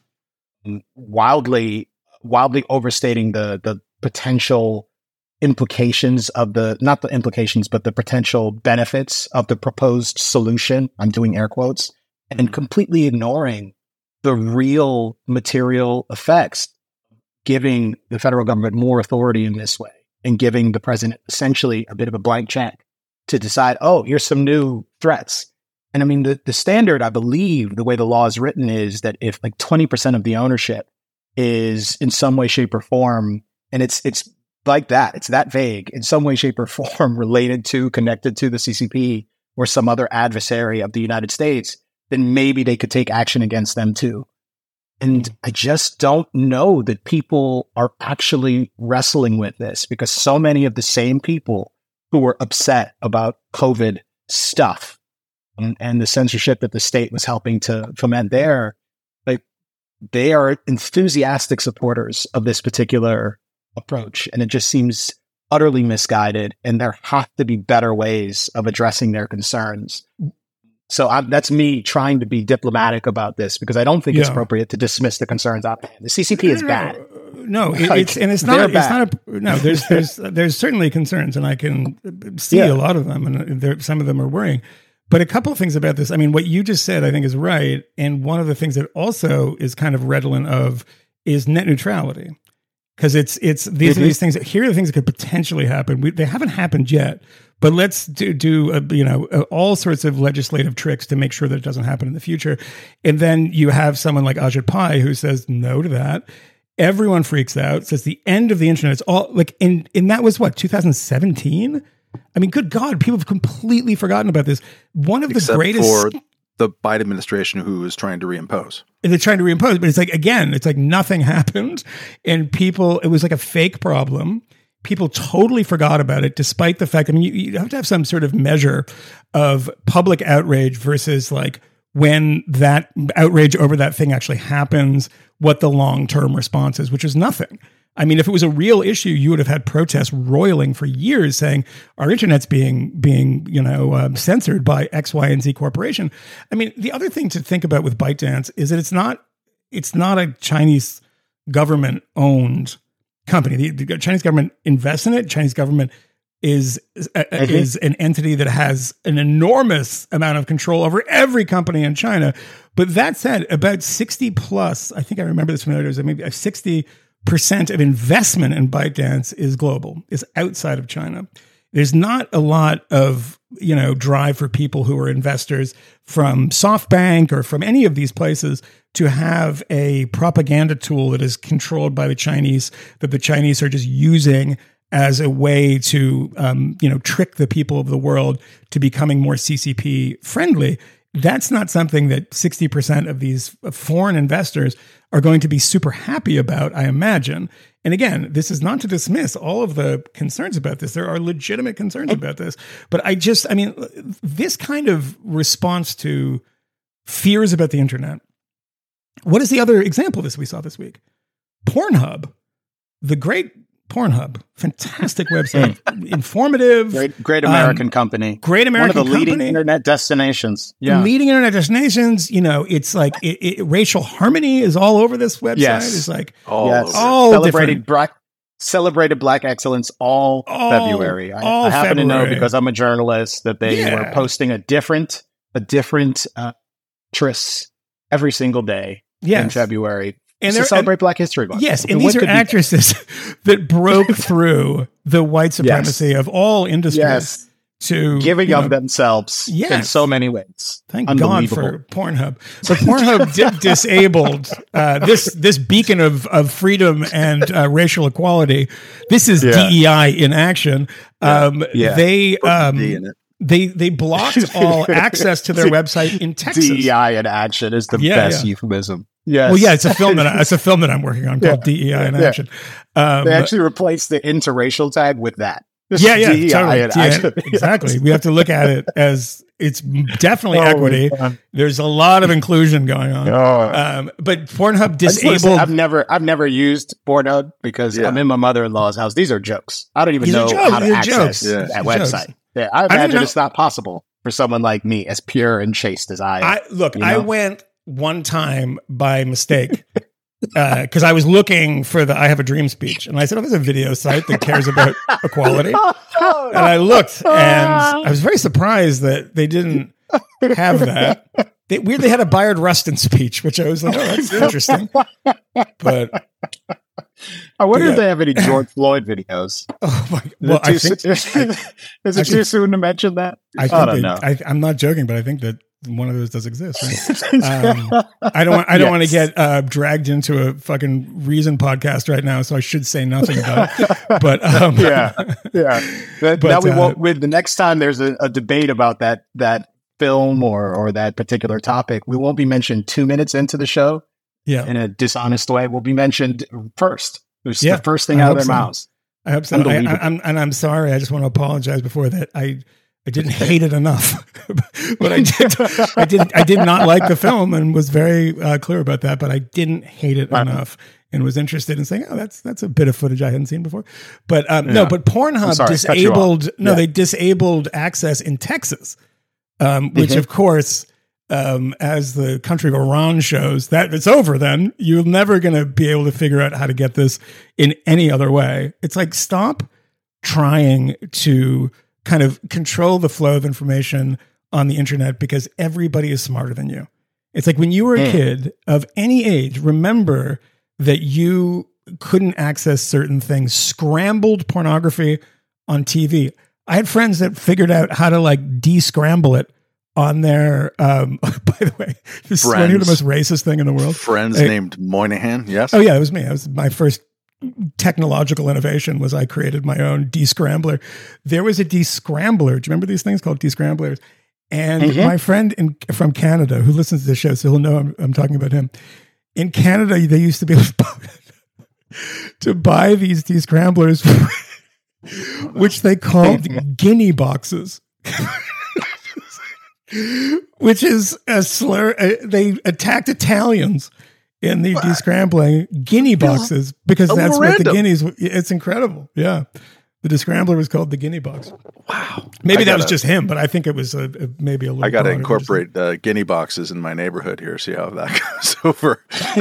wildly wildly overstating the the potential implications of the, not the implications, but the potential benefits of the proposed solution. I'm doing air quotes, and completely ignoring the real material effects, giving the federal government more authority in this way and giving the president essentially a bit of a blank check to decide, oh, here's some new threats. And I mean, the, the standard, I believe, the way the law is written is that if like twenty percent of the ownership is in some way, shape, or form, and it's it's like that, it's that vague, in some way, shape, or form related to, connected to the C C P or some other adversary of the United States, then maybe they could take action against them too. And I just don't know that people are actually wrestling with this, because so many of the same people who were upset about COVID stuff and, and the censorship that the state was helping to foment there, like they are enthusiastic supporters of this particular approach. And it just seems utterly misguided. And there have to be better ways of addressing their concerns. So I, that's me trying to be diplomatic about this, because I don't think yeah. it's appropriate to dismiss the concerns out there. The C C P is bad. No, it, it's and it's not. It's not a, no, there's there's there's certainly concerns, and I can see yeah. a lot of them, and there, some of them are worrying. But a couple of things about this. I mean, what you just said, I think, is right. And one of the things that also is kind of redolent of is net neutrality, because it's it's these mm-hmm. are these things. Here are the things that could potentially happen. We, they haven't happened yet. But let's do, do uh, you know, uh, all sorts of legislative tricks to make sure that it doesn't happen in the future. And then you have someone like Ajit Pai who says no to that. Everyone freaks out, says the end of the internet. It's all like, and, and that was what, two thousand seventeen? I mean, good God, people have completely forgotten about this. One of Except the greatest... for the Biden administration who is trying to reimpose. And they're trying to reimpose, but it's like, again, it's like nothing happened. And people, it was like a fake problem. People totally forgot about it, despite the fact, I mean, you, you have to have some sort of measure of public outrage versus like when that outrage over that thing actually happens, what the long-term response is, which is nothing. I mean, if it was a real issue, you would have had protests roiling for years saying our internet's being, being you know, um, censored by X, Y, and Z corporation. I mean, the other thing to think about with ByteDance is that it's not, it's not a Chinese government-owned company. The, the Chinese government invests in it. Chinese government is uh, is an entity that has an enormous amount of control over every company in China. But that said, about sixty plus, I think I remember this from the others, maybe sixty percent of investment in ByteDance is global, is outside of China. There's not a lot of, you know, drive for people who are investors from SoftBank or from any of these places to have a propaganda tool that is controlled by the Chinese, that the Chinese are just using as a way to, um, you know, trick the people of the world to becoming more C C P friendly. That's not something that sixty percent of these foreign investors are going to be super happy about, I imagine. And again, this is not to dismiss all of the concerns about this. There are legitimate concerns about this. But I just, I mean, this kind of response to fears about the internet. What is the other example of this we saw this week? Pornhub, the great Pornhub, fantastic website, informative, great, great American um, company, great American one of the company. leading internet destinations. Yeah, leading internet destinations. You know, it's like it, it, racial harmony is all over this website. Yes. It's like All yes. over. all celebrated different. black, celebrated Black excellence all, All- February. I, all I happen to know February. because I'm a journalist that they Yeah. were posting a different, a different uh, tris every single day in Yes. February. And to they're- celebrate Black History Month. Yes, I mean, and what these are could be- actresses that broke through the white supremacy of all industries Yes, to giving you of know, themselves in Yes. so many ways. Thank God Unbelievable. for Pornhub. So Pornhub di- disabled uh, this this beacon of of freedom and uh, racial equality. This is Yeah. D E I in action. Um, Yeah. They um, D in it. they they blocked all access to their website in Texas. D E I in action is the Yeah, best yeah. euphemism. Yes. Well, yeah, it's a film that I, it's a film that I'm working on called D E I in Yeah. action. Um, They actually replaced the interracial tag with that. Just yeah, yeah, D E I totally. in Yeah, action. exactly. We have to look at it as it's definitely Oh, equity. man. There's a lot of inclusion going on. Oh. Um, but Pornhub I just wanna say, disabled. I've never, I've never used Pornhub because Yeah. I'm in my mother-in-law's house. These are jokes. I don't even These are know jokes. how to These are access jokes. Yeah. that These are website. jokes. Yeah, I don't imagine know- it's not possible for someone like me, as pure and chaste as I am. I look. you I know? went one time by mistake because I was looking for the "I Have a Dream" speech, and I said, "Oh, there's a video site that cares about equality." And I looked, and I was very surprised that they didn't have that. They weirdly had a Bayard Rustin speech, which I was like, "Oh, that's interesting." But I wonder Yeah. if they have any George Floyd videos. oh my! Is Well, it I too think soo- is it actually- too soon to mention that? I, I, think don't they, know. I, I'm not joking, but I think that one of those does exist. Right? Um, I don't. Want, I don't want to Yes. get uh, dragged into a fucking Reason podcast right now, so I should say nothing about it. But um, yeah, yeah. That, But, now we uh, won't. With the next time there's a, a debate about that that film or or that particular topic, we won't be mentioned two minutes into the show yeah. in a dishonest way. We'll be mentioned first. It's Yeah, the first thing I out of hope their so. mouths. I hope so. I, I, Unbelievable. I'm, and I'm sorry. I just want to apologize before that. I I didn't hate it enough, but I did. I did. I did not like the film and was very uh, clear about that. But I didn't hate it Right. enough and was interested in saying, "Oh, that's that's a bit of footage I hadn't seen before." But um, no, Yeah. but Pornhub sorry, cut you off. disabled. No, Yeah. they disabled access in Texas, um, which Mhm. of course. Um, as the country of Iran shows, that it's over then. You're never going to be able to figure out how to get this in any other way. It's like, stop trying to kind of control the flow of information on the internet because everybody is smarter than you. It's like when you were a Mm. kid of any age, remember that you couldn't access certain things, scrambled pornography on T V. I had friends that figured out how to like de-scramble it on their, um, by the way, this is one of the Friends. most racist thing in the world. Friends Hey. named Moynihan. Yes. Oh yeah, it was me. It was my first technological innovation was I created my own de-scrambler. There was a de-scrambler. Do you remember these things called de-scramblers? And Mhm. my friend in, from Canada who listens to the show, so he'll know I'm, I'm talking about him. In Canada, they used to be able to buy, to buy these de-scramblers, which they called guinea boxes. which is a slur. Uh, they attacked Italians in the descrambling guinea boxes because a that's little what random. the guineas. It's incredible. Yeah. The descrambler was called the guinea box. Wow. Maybe I that gotta, was just him, but I think it was a, a, maybe a little I got to broader. incorporate uh, guinea boxes in my neighborhood here, see how that goes over.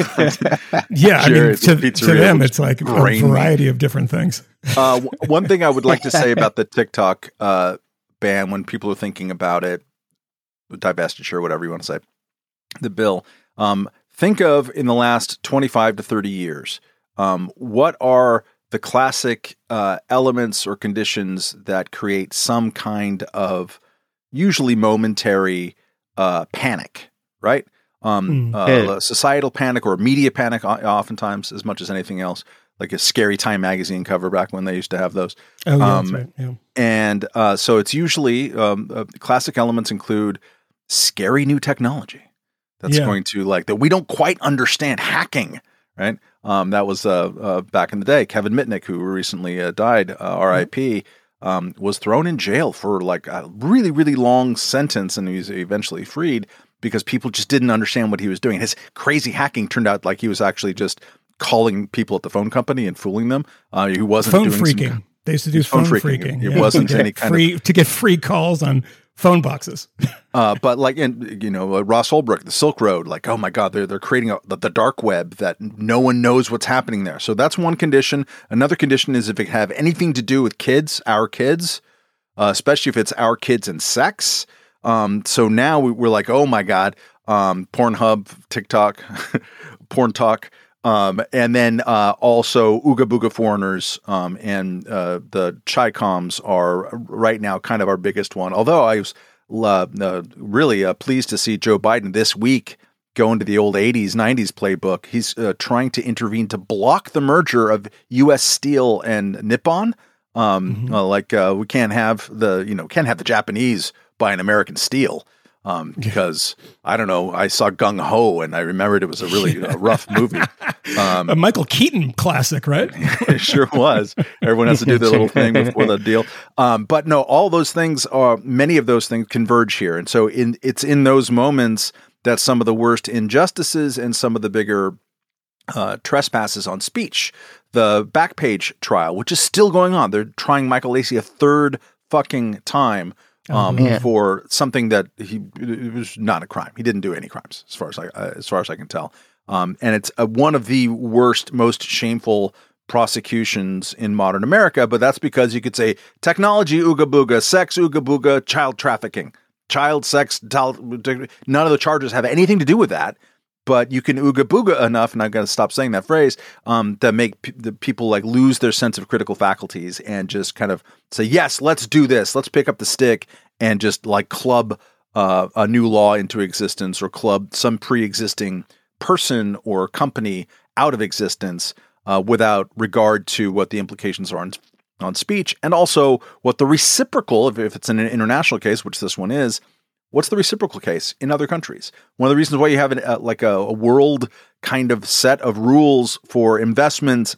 Yeah, I mean, Jared's to, to Pizzeria, them, which it's like a brain me. variety of different things. Uh, w- one thing I would like to say about the TikTok uh, ban when people are thinking about it, divestiture, whatever you want to say, the bill, um, think of in the last twenty-five to thirty years, um, what are the classic uh, elements or conditions that create some kind of usually momentary uh, panic, right? Um, Mm. uh, Yeah. Societal panic or media panic, o- oftentimes, as much as anything else, like a Scary Time magazine cover back when they used to have those. Oh, yeah, Um, that's right. Yeah. And uh, so it's usually um, uh, classic elements include scary new technology that's Yeah. going to like that we don't quite understand, hacking, right? Um, that was uh, uh, back in the day. Kevin Mitnick, who recently uh, died, uh, R I P, um, was thrown in jail for like a really, really long sentence, and he was eventually freed because people just didn't understand what he was doing. His crazy hacking turned out like he was actually just calling people at the phone company and fooling them. Uh, he wasn't Phone doing freaking. Some, They used to do phone, phone phreaking. freaking. It yeah. wasn't to any get kind free, to get free calls on phone boxes. Uh, but like, in, you know, uh, Ross Ulbricht, the Silk Road, like, oh my God, they're they're creating a, the, the dark web that no one knows what's happening there. So that's one condition. Another condition is if it have anything to do with kids, our kids, uh, especially if it's our kids and sex. Um, so now we, we're like, oh my God, um, Pornhub, TikTok, Porn Talk. Um, and then uh, also Ooga Booga Foreigners um, and uh, the Chi-Coms are right now kind of our biggest one. Although I was uh, uh, really uh, pleased to see Joe Biden this week go into the old eighties, nineties playbook. He's uh, trying to intervene to block the merger of U S Steel and Nippon. Um, Mm-hmm. uh, like uh, we can't have the you know can't have the Japanese buy an American steel. Um, because I don't know, I saw Gung Ho and I remembered it was a really uh, rough movie. Um, A Michael Keaton classic, right? it sure was. Everyone has to do their little thing before the deal. Um, but no, all those things are, many of those things converge here. And so in, it's in those moments that some of the worst injustices and some of the bigger uh, trespasses on speech, the Backpage trial, which is still going on. They're trying Michael Lacey a third fucking time. Um, man. for something that he it was not a crime. He didn't do any crimes, as far as I uh, as far as I can tell. Um, and it's uh, one of the worst, most shameful prosecutions in modern America. But that's because you could say technology, ooga booga, sex, ooga booga, child trafficking, child sex. Tal- none of the charges have anything to do with that. But you can ooga booga enough, and I've got to stop saying that phrase, um, that make p- the people like lose their sense of critical faculties and just kind of say, yes, let's do this. Let's pick up the stick and just like club uh, a new law into existence or club some pre-existing person or company out of existence uh, without regard to what the implications are on, on speech, and also what the reciprocal, if, if it's an international case, which this one is, what's the reciprocal case in other countries? One of the reasons why you have an, uh, like a, a world kind of set of rules for investment,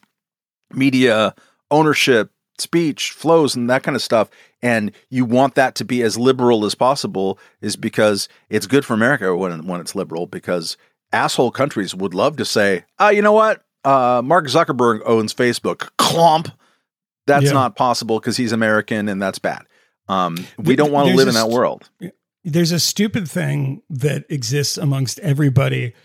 media, ownership, speech, flows, and that kind of stuff, and you want that to be as liberal as possible, is because it's good for America when, when it's liberal, because asshole countries would love to say, oh, you know what? Uh, Mark Zuckerberg owns Facebook. Clomp. That's Yeah. not possible because he's American, and that's bad. Um, we Th- don't want to there's live a in that st- world. There's a stupid thing that exists amongst everybody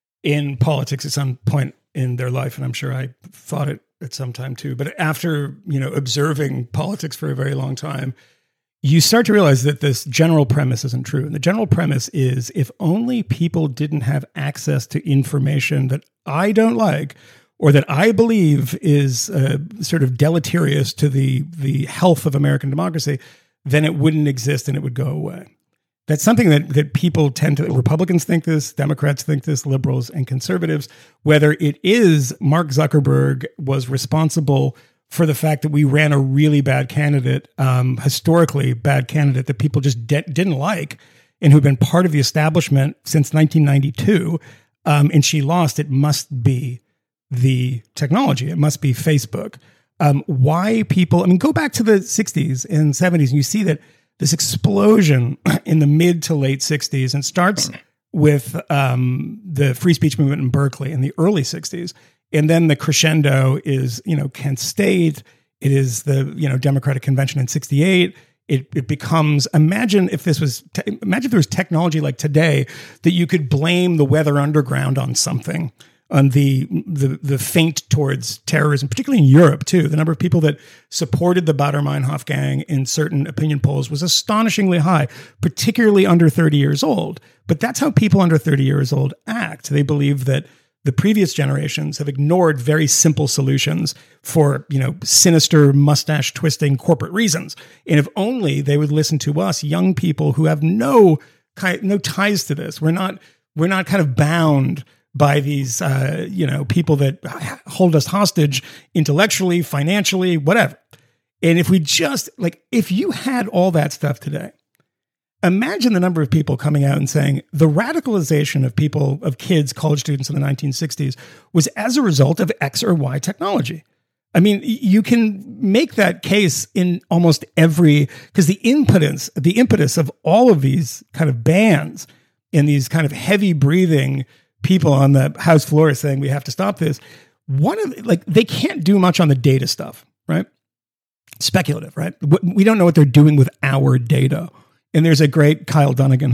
in politics at some point in their life, and I'm sure I thought it at some time too. But after, you know, observing politics for a very long time, you start to realize that this general premise isn't true. And the general premise is, if only people didn't have access to information that I don't like, or that I believe is uh, sort of deleterious to the the health of American democracy, then it wouldn't exist and it would go away. That's something that that people tend to, Republicans think this, Democrats think this, liberals and conservatives, whether it is Mark Zuckerberg was responsible for the fact that we ran a really bad candidate, um, historically bad candidate that people just de- didn't like, and who'd been part of the establishment since nineteen ninety-two, um, and she lost, it must be the technology. It must be Facebook. Um, why people, I mean, go back to the sixties and seventies, and you see that this explosion in the mid to late sixties, and starts with um, the free speech movement in Berkeley in the early sixties. And then the crescendo is, you know, Kent State. It is the, you know, Democratic Convention in sixty-eight. It, it becomes, imagine if this was, te- imagine if there was technology like today that you could blame the Weather Underground on something, on the, the, the feint towards terrorism, particularly in Europe too. The number of people that supported the Baader-Meinhof gang in certain opinion polls was astonishingly high, particularly under thirty years old. But that's how people under thirty years old act. They believe that the previous generations have ignored very simple solutions for, you know, sinister mustache twisting corporate reasons. And if only they would listen to us, young people who have no no ties to this. We're not we're not kind of bound by these, uh, you know, people that hold us hostage intellectually, financially, whatever. And if we just like, if you had all that stuff today, imagine the number of people coming out and saying the radicalization of people, of kids, college students in the nineteen sixties was as a result of X or Y technology. I mean, you can make that case in almost every, because the impetus, the impetus of all of these kind of bans and these kind of heavy breathing people on the House floor saying we have to stop this. One of like, they can't do much on the data stuff, right? Speculative, right? We don't know what they're doing with our data. And there's a great Kyle Dunnigan,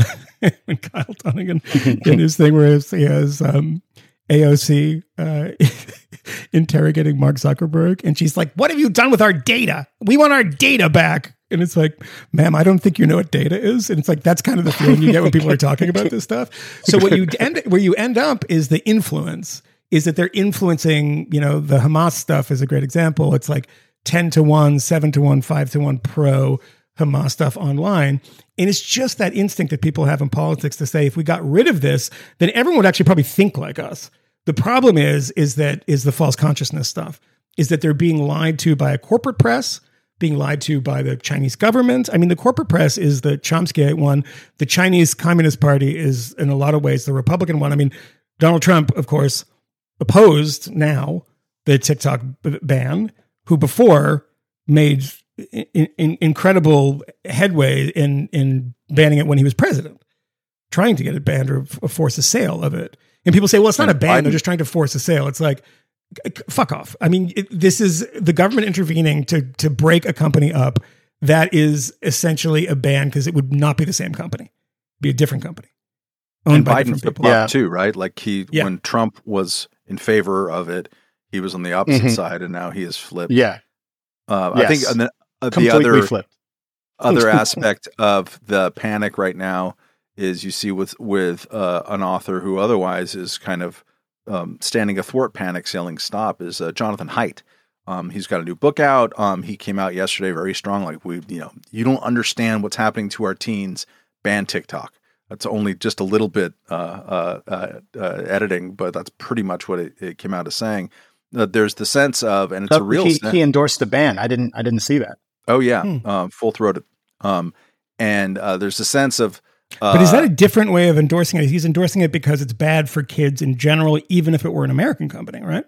Kyle Dunnigan in his thing where he has um, A O C uh, interrogating Mark Zuckerberg. And she's like, what have you done with our data? We want our data back. And it's like, ma'am, I don't think you know what data is. And it's like, that's kind of the feeling you get when people are talking about this stuff. So what you end, where you end up is the influence, is that they're influencing, you know, the Hamas stuff is a great example. It's like ten to one, seven to one, five to one pro Hamas stuff online. And it's just that instinct that people have in politics to say, if we got rid of this, then everyone would actually probably think like us. The problem is, is that is the false consciousness stuff, is that they're being lied to by a corporate press, being lied to by the Chinese government. I mean, the corporate press is the Chomsky one. The Chinese Communist Party is, in a lot of ways, the Republican one. I mean, Donald Trump, of course, opposed now the TikTok ban, who before made in, in, incredible headway in, in banning it when he was president, trying to get it banned or force a sale of it. And people say, well, it's not a ban. Biden. They're just trying to force a sale. It's like, fuck off. I mean, it, this is the government intervening to to break a company up that is essentially a ban because it would not be the same company. It'd be a different company. And Biden flipped yeah. too, right? Like he, yeah. when Trump was in favor of it, he was on the opposite mm-hmm. side, and now he has flipped. Yeah. Uh, yes. I think the, uh, the other flipped. other aspect of the panic right now is you see with, with uh, an author who otherwise is kind of Um, standing athwart panic, yelling stop, is uh, Jonathan Haidt. Um, he's got a new book out. Um, he came out yesterday very strong. Like we, you know, you don't understand what's happening to our teens. Ban TikTok. That's only just a little bit uh, uh, uh, uh, editing, but that's pretty much what it, it came out as saying. Uh, there's the sense of, and it's so a real. He, sense. he endorsed the ban. I didn't. I didn't see that. Oh yeah, hmm. uh, full throated. Um, and uh, there's a sense of. Uh, but is that a different way of endorsing it? He's endorsing it because it's bad for kids in general, even if it were an American company, right?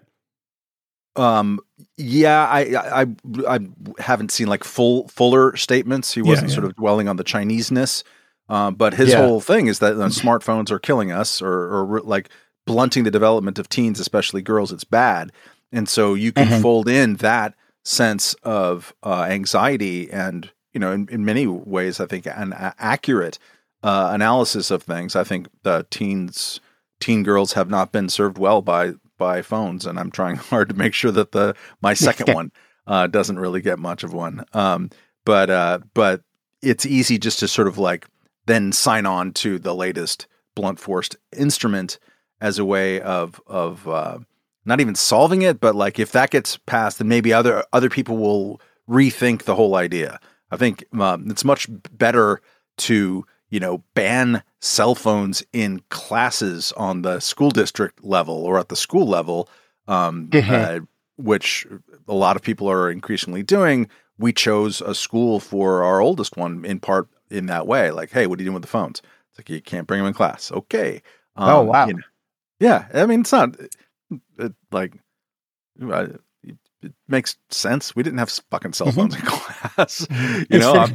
Um. Yeah, I I I haven't seen like full fuller statements. He wasn't yeah, yeah. sort of dwelling on the Chinese-ness, uh, but his yeah. whole thing is that uh, smartphones are killing us, or or like blunting the development of teens, especially girls. It's bad, and so you can mm-hmm. fold in that sense of uh, anxiety, and you know, in, in many ways, I think an uh, accurate. Uh, analysis of things. I think the teens, teen girls have not been served well by by phones, and I'm trying hard to make sure that the my second one uh, doesn't really get much of one. Um, but uh, but it's easy just to sort of like then sign on to the latest blunt force instrument as a way of of uh, not even solving it, but like if that gets passed, then maybe other other people will rethink the whole idea. I think um, it's much better to you know, ban cell phones in classes on the school district level or at the school level, um, mm-hmm. uh, which a lot of people are increasingly doing. We chose a school for our oldest one in part in that way. Like, hey, what are you doing with the phones? It's like, you can't bring them in class. Okay. Um, oh, wow. You know, yeah. I mean, it's not it, like, uh, it makes sense. We didn't have fucking cell phones mm-hmm. in class. You know, I'm not,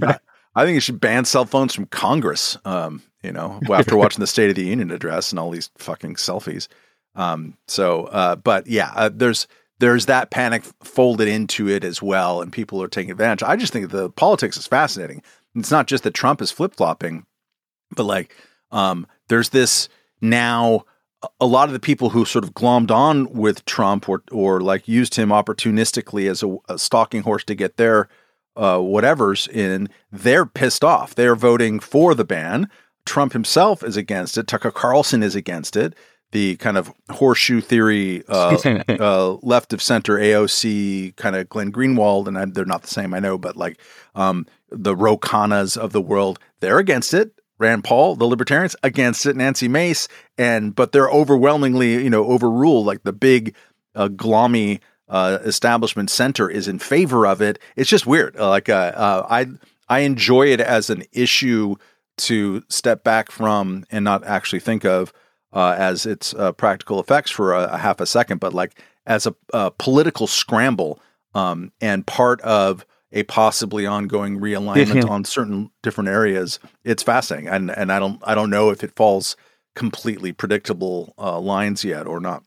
I think you should ban cell phones from Congress. Um, you know, after watching the State of the Union address and all these fucking selfies. Um, so, uh, but yeah, uh, there's there's that panic folded into it as well, and people are taking advantage. I just think the politics is fascinating. It's not just that Trump is flip flopping, but like um, there's this now. A lot of the people who sort of glommed on with Trump or or like used him opportunistically as a, a stalking horse to get their uh, whatever's in, they're pissed off. They're voting for the ban. Trump himself is against it. Tucker Carlson is against it. The kind of horseshoe theory, uh, uh, left of center A O C, kind of Glenn Greenwald, and I, they're not the same, I know, but like um, the Ro Khannas of the world, they're against it. Rand Paul, the libertarians, against it. Nancy Mace, and but they're overwhelmingly, you know, overruled. Like the big uh, glommy uh, establishment center is in favor of it. It's just weird. Uh, like uh, uh, I I enjoy it as an issue to step back from and not actually think of uh, as its uh, practical effects for a, a half a second, but like as a, a political scramble um, and part of a possibly ongoing realignment on certain different areas. It's fascinating, and and I don't I don't know if it falls completely predictable uh, lines yet or not.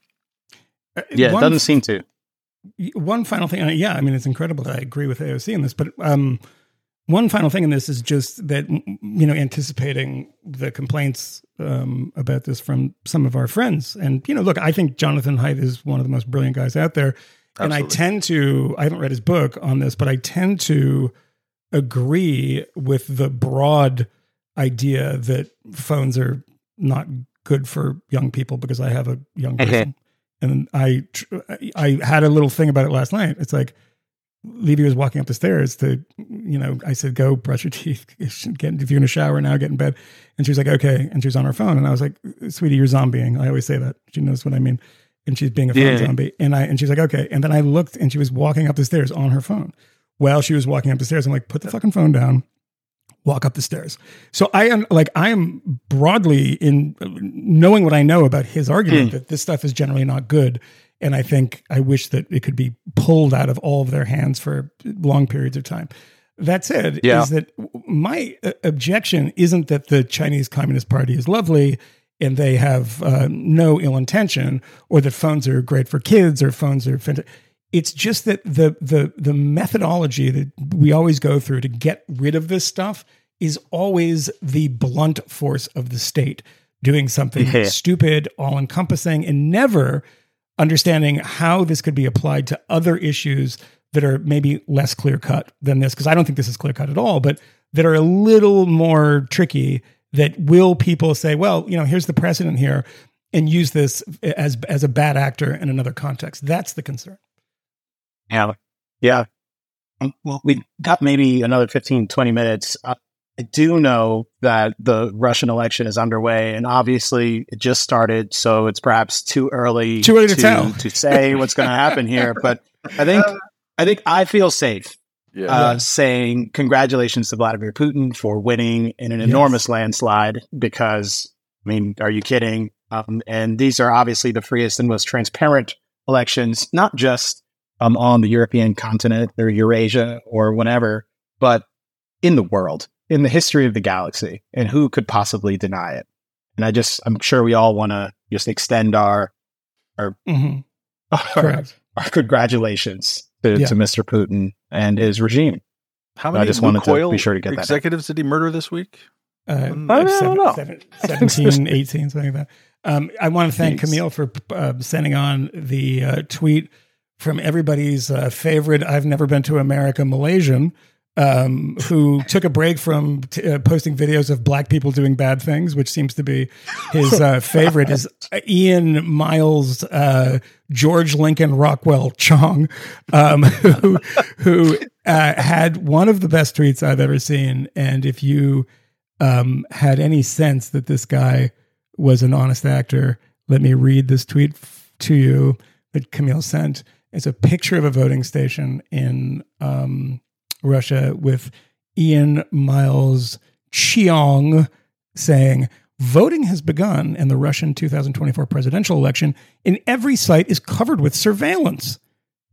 Yeah, one, it doesn't seem to. One final thing, yeah, I mean, it's incredible that I agree with A O C in this, but um, one final thing in this is just that, you know, anticipating the complaints um, about this from some of our friends. And, you know, look, I think Jonathan Haidt is one of the most brilliant guys out there. Absolutely. And I tend to, I haven't read his book on this, but I tend to agree with the broad idea that phones are not good for young people, because I have a young person. And I, I had a little thing about it last night. It's like, Levy was walking up the stairs to, you know, I said, go brush your teeth. Get, if you're in a shower now, get in bed. And she was like, okay. And she was on her phone. And I was like, sweetie, you're zombieing. I always say that. She knows what I mean. And she's being a phone yeah. zombie. And I, and she's like, okay. And then I looked and she was walking up the stairs on her phone. While she was walking up the stairs, I'm like, put the fucking phone down, walk up the stairs. So I am like, I am broadly in knowing what I know about his argument mm. that this stuff is generally not good. And I think I wish that it could be pulled out of all of their hands for long periods of time. That said, yeah. is that my objection isn't that the Chinese Communist Party is lovely and they have uh, no ill intention, or that phones are great for kids or phones are fantastic. It's just that the the the methodology that we always go through to get rid of this stuff is always the blunt force of the state doing something yeah. stupid, all-encompassing, and never understanding how this could be applied to other issues that are maybe less clear-cut than this, because I don't think this is clear-cut at all, but that are a little more tricky, that will people say, well, you know, here's the precedent here, and use this as as a bad actor in another context. That's the concern. Yeah. Yeah. Well, we got maybe another fifteen, twenty minutes. Uh, I do know that the Russian election is underway, and obviously it just started, so it's perhaps too early, too early to, to tell to say what's going to happen here. But I think I think I feel safe yeah. Uh, yeah. saying congratulations to Vladimir Putin for winning in an yes. enormous landslide. Because, I mean, are you kidding? Um, and these are obviously the freest and most transparent elections, not just um, on the European continent or Eurasia or whatever, but in the world, in the history of the galaxy. And who could possibly deny it? And I just, I'm sure we all want to just extend our, our, mm-hmm. our, our congratulations to, yeah. to Mister Putin and his regime. How many I just Luke wanted Hoyle to be sure to get executives that did he murder this week? Uh, I don't, I don't know. Seven, seventeen, eighteen, something like that. Um, I want to thank Thanks. Camille for uh, sending on the uh, tweet from everybody's uh, favorite I've never been to America Malaysian, um, who took a break from t- uh, posting videos of black people doing bad things, which seems to be his uh, favorite, is Ian Miles, uh, George Lincoln Rockwell Chong, um, who, who uh, had one of the best tweets I've ever seen. And if you um, had any sense that this guy was an honest actor, let me read this tweet f- to you that Camille sent. It's a picture of a voting station in um, Russia with Ian Miles Cheong saying, voting has begun in the Russian two thousand twenty-four presidential election, and every site is covered with surveillance.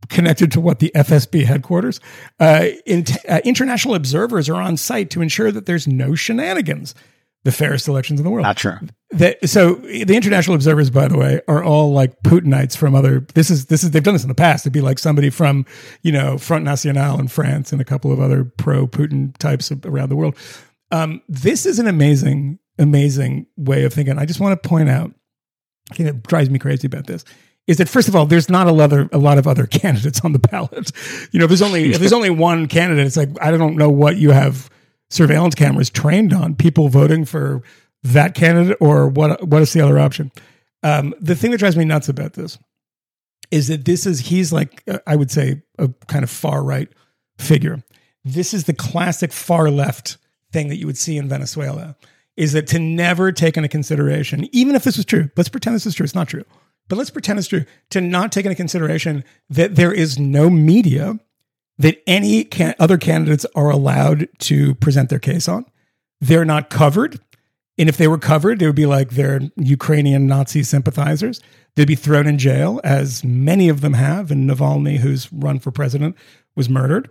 connected to what the F S B headquarters. Uh, in, uh, international observers are on site to ensure that there's no shenanigans. The fairest elections in the world. Not true. That, so the international observers, by the way, are all like Putinites from other. This is this is they've done this in the past. It'd be like somebody from, you know, Front National in France and a couple of other pro-Putin types around the world. Um, this is an amazing, amazing way of thinking. I just want to point out, the thing that drives me crazy about this is that, first of all, there's not a lot of, a lot of other candidates on the ballot. You know, there's only if there's only one candidate. It's like, I don't know what you have surveillance cameras trained on, people voting for that candidate, or what? What is the other option? Um, the thing that drives me nuts about this is that this is he's like uh, I would say a kind of far right figure. This is the classic far left thing that you would see in Venezuela. Is that to never take into consideration, even if this was true, let's pretend this is true. It's not true, but let's pretend it's true. To not take into consideration that there is no media that any can- other candidates are allowed to present their case on. They're not covered. And if they were covered, it would be like they're Ukrainian Nazi sympathizers. They'd be thrown in jail, as many of them have. And Navalny, who's run for president, was murdered.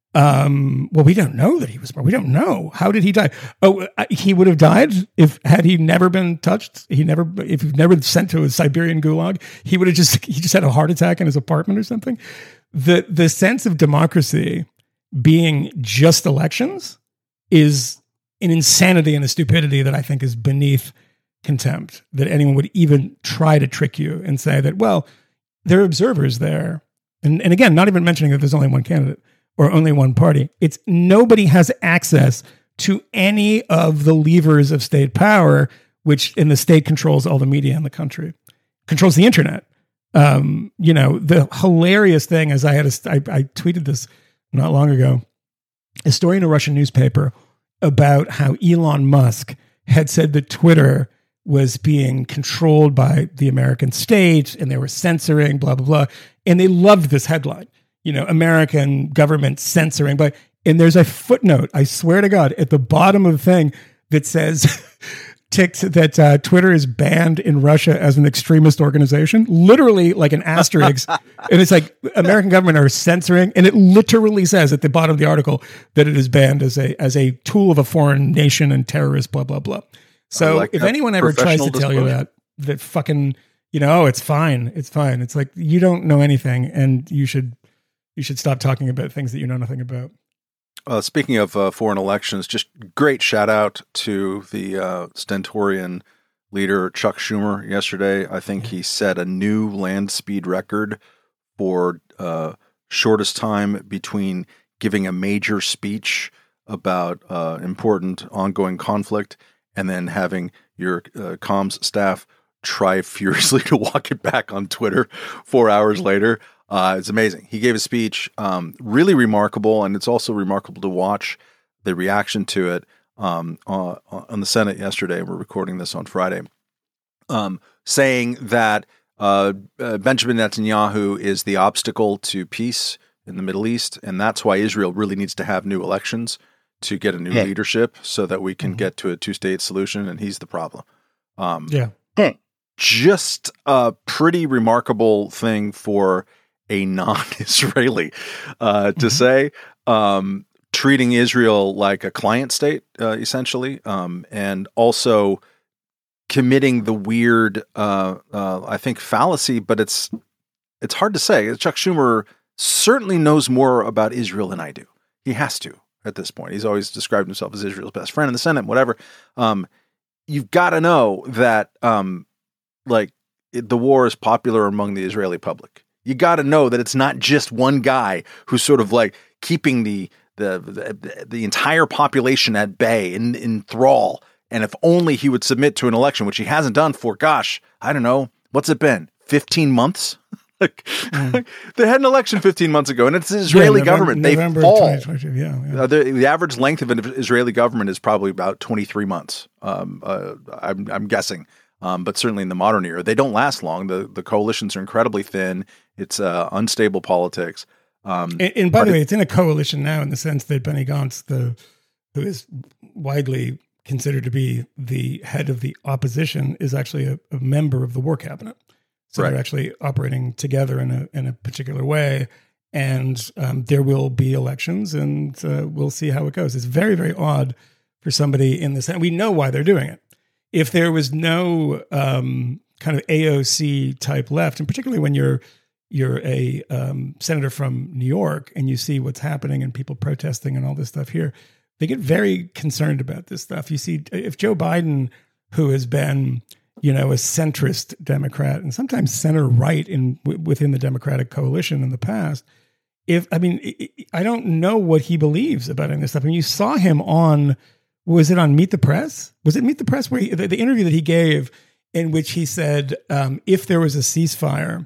Um, well, we don't know that he was murdered. We don't know. How did he die? Oh, he would have died if had he never been touched. He never, if he'd never been sent to a Siberian gulag, he would have just, he just had a heart attack in his apartment or something. The the sense of democracy being just elections is an insanity and a stupidity that I think is beneath contempt, that anyone would even try to trick you and say that, well, there are observers there. And, and again, not even mentioning that there's only one candidate or only one party. It's nobody has access to any of the levers of state power, which in the state controls all the media in the country, controls the internet. Um, you know, the hilarious thing is I had a, I, I tweeted this not long ago, a story in a Russian newspaper about how Elon Musk had said that Twitter was being controlled by the American state and they were censoring, blah, blah, blah. And they loved this headline, you know, American government censoring. But, and there's a footnote, I swear to God, at the bottom of the thing that says, ticked that uh, Twitter is banned in Russia as an extremist organization, literally like an asterisk. And it's like American government are censoring. And it literally says at the bottom of the article that it is banned as a, as a tool of a foreign nation and terrorist, blah, blah, blah. So like if anyone ever tries to tell you that, that fucking, you know, oh, it's fine. It's fine. It's like, you don't know anything and you should, you should stop talking about things that you know nothing about. Uh, speaking of uh, foreign elections, just great shout out to the uh, stentorian leader Chuck Schumer yesterday. I think he set a new land speed record for uh, shortest time between giving a major speech about uh, important ongoing conflict and then having your uh, comms staff try furiously to walk it back on Twitter four hours later. Uh, it's amazing. He gave a speech, um, really remarkable, and it's also remarkable to watch the reaction to it um, uh, on the Senate yesterday. We're recording this on Friday, um, saying that uh, uh, Benjamin Netanyahu is the obstacle to peace in the Middle East, and that's why Israel really needs to have new elections to get a new yeah. leadership so that we can mm-hmm. get to a two-state solution, and he's the problem. Um, yeah. Just a pretty remarkable thing for a non-Israeli uh, to mm-hmm. say, um, treating Israel like a client state, uh, essentially, um, and also committing the weird, uh, uh, I think, fallacy, but it's it's hard to say. Chuck Schumer certainly knows more about Israel than I do. He has to at this point. He's always described himself as Israel's best friend in the Senate, whatever. Um, you've got to know that, um, like, it, the war is popular among the Israeli public. You got to know that it's not just one guy who's sort of like keeping the the the, the entire population at bay, in, in thrall. And if only he would submit to an election, which he hasn't done for, gosh, I don't know, what's it been, fifteen months? like, mm. They had an election fifteen months ago, and it's the Israeli yeah, November, government. They November fall. Yeah, yeah. Uh, the, the average length of an Israeli government is probably about twenty-three months. Um, uh, I'm, I'm guessing. Um, but certainly in the modern era, they don't last long. The the coalitions are incredibly thin. It's uh, unstable politics. Um, and, and by the way, it's in a coalition now in the sense that Benny Gantz, the who is widely considered to be the head of the opposition, is actually a, a member of the war cabinet. So Right. they're actually operating together in a in a particular way. And um, there will be elections, and uh, we'll see how it goes. It's very, very odd for somebody in this. And we know why they're doing it. If there was no um, kind of A O C type left, and particularly when you're you're a um, senator from New York and you see what's happening and people protesting and all this stuff here, they get very concerned about this stuff. You see, if Joe Biden, who has been, you know, a centrist Democrat and sometimes center right in w- within the Democratic coalition in the past, if I mean, I don't know what he believes about any of this stuff. I mean, you saw him on, was it on Meet the Press? Was it Meet the Press where he, the, the interview that he gave in which he said, um, if there was a ceasefire,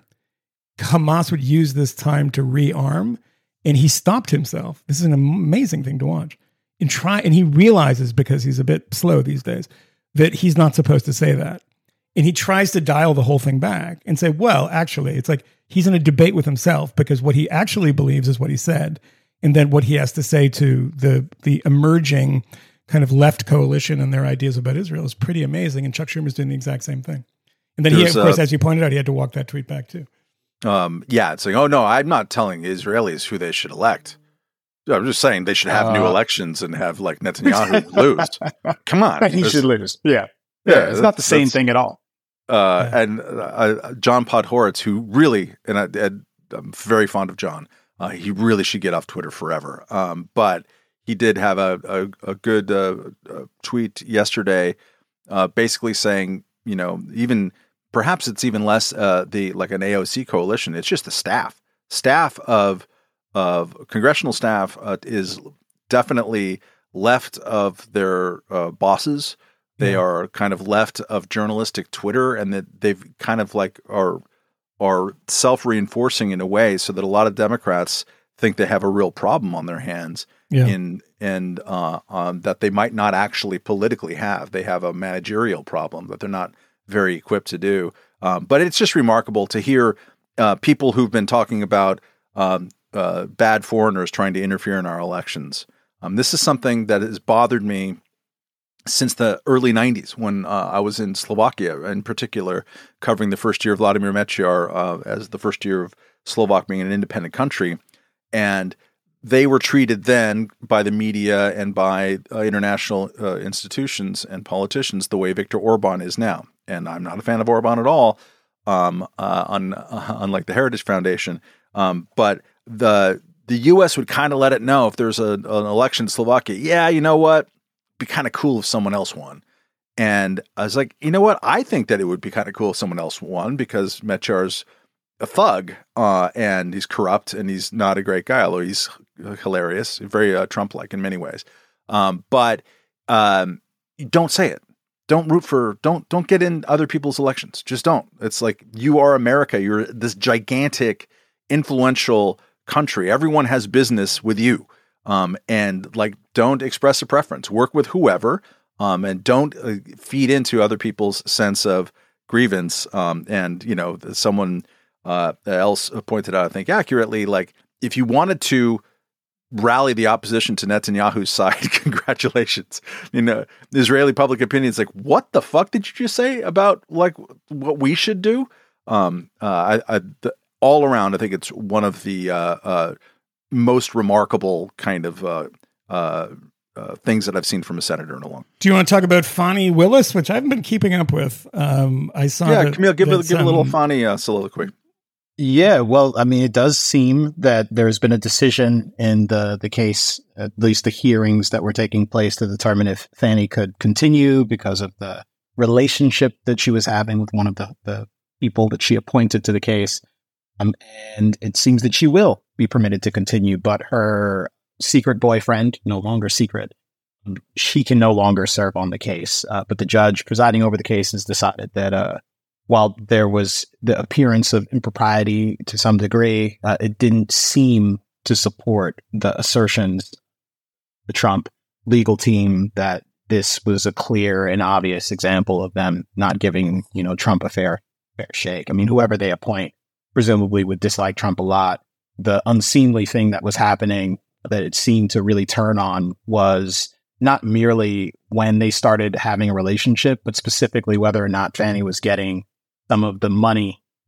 Hamas would use this time to rearm, and he stopped himself. This is an amazing thing to watch. And try, and he realizes, because he's a bit slow these days, that he's not supposed to say that. And he tries to dial the whole thing back and say, well, actually, it's like he's in a debate with himself, because what he actually believes is what he said. And then what he has to say to the the emerging kind of left coalition and their ideas about Israel is pretty amazing. And Chuck Schumer's doing the exact same thing. And then he, of There's, course, uh, as you pointed out, he had to walk that tweet back too. Um, yeah, it's like, oh no, I'm not telling Israelis who they should elect. I'm just saying they should have uh, new elections and have like Netanyahu lose. Come on, he should lose. Yeah, yeah, yeah it's not the same thing at all. Uh, yeah. And uh, John Podhoretz, who really, and, I, and I'm very fond of John, uh, he really should get off Twitter forever. Um, but he did have a a, a good uh, uh, tweet yesterday, uh, basically saying, you know, even. Perhaps it's even less uh, the like an A O C coalition. It's just the staff. Staff of of congressional staff uh, is definitely left of their uh, bosses. They yeah. are kind of left of journalistic Twitter, and that they've kind of like are are self reinforcing in a way, so that a lot of Democrats think they have a real problem on their hands, yeah. in and uh, um, that they might not actually politically have. They have a managerial problem that they're not very equipped to do. Um, but it's just remarkable to hear uh, people who've been talking about um, uh, bad foreigners trying to interfere in our elections. Um, this is something that has bothered me since the early nineties when uh, I was in Slovakia, in particular, covering the first year of Vladimir Mečiar uh, as the first year of Slovak being an independent country. And they were treated then by the media and by uh, international uh, institutions and politicians the way Viktor Orban is now. And I'm not a fan of Orban at all, um, uh, un, uh, unlike the Heritage Foundation. Um, but the the U S would kind of let it know if there's a, an election in Slovakia. Yeah, you know what? It'd be kind of cool if someone else won. And I was like, you know what? I think that it would be kind of cool if someone else won, because Mečiar's a thug uh, and he's corrupt and he's not a great guy, although he's hilarious, very uh, Trump-like in many ways. Um, but um, don't say it. Don't root for, don't, don't get in other people's elections. Just don't. It's like, you are America. You're this gigantic, influential country. Everyone has business with you. Um, and like, don't express a preference, work with whoever, um, and don't uh, feed into other people's sense of grievance. Um, and, you know, someone uh, else pointed out, I think accurately, like, if you wanted to rally the opposition to Netanyahu's side, congratulations. You know, Israeli public opinion is like, what the fuck did you just say about like what we should do? Um, uh, I, I the, all around, I think it's one of the uh, uh, most remarkable kind of uh, uh, uh, things that I've seen from a senator in a long. Do you want to talk about Fani Willis, which I haven't been keeping up with? Um, I saw. Yeah, that, Camille, give, that give a little Fani uh, soliloquy. Yeah, well, I mean, it does seem that there's been a decision in the the case, at least the hearings that were taking place, to determine if Fani could continue because of the relationship that she was having with one of the, the people that she appointed to the case. Um, and it seems that she will be permitted to continue, but her secret boyfriend, no longer secret, she can no longer serve on the case. Uh, but the judge presiding over the case has decided that uh, while there was the appearance of impropriety to some degree, uh, it didn't seem to support the assertions, the Trump legal team, that this was a clear and obvious example of them not giving, you know, Trump a fair, fair shake. I mean, whoever they appoint presumably would dislike Trump a lot. The unseemly thing that was happening that it seemed to really turn on was not merely when they started having a relationship, but specifically whether or not Fani was getting some of the money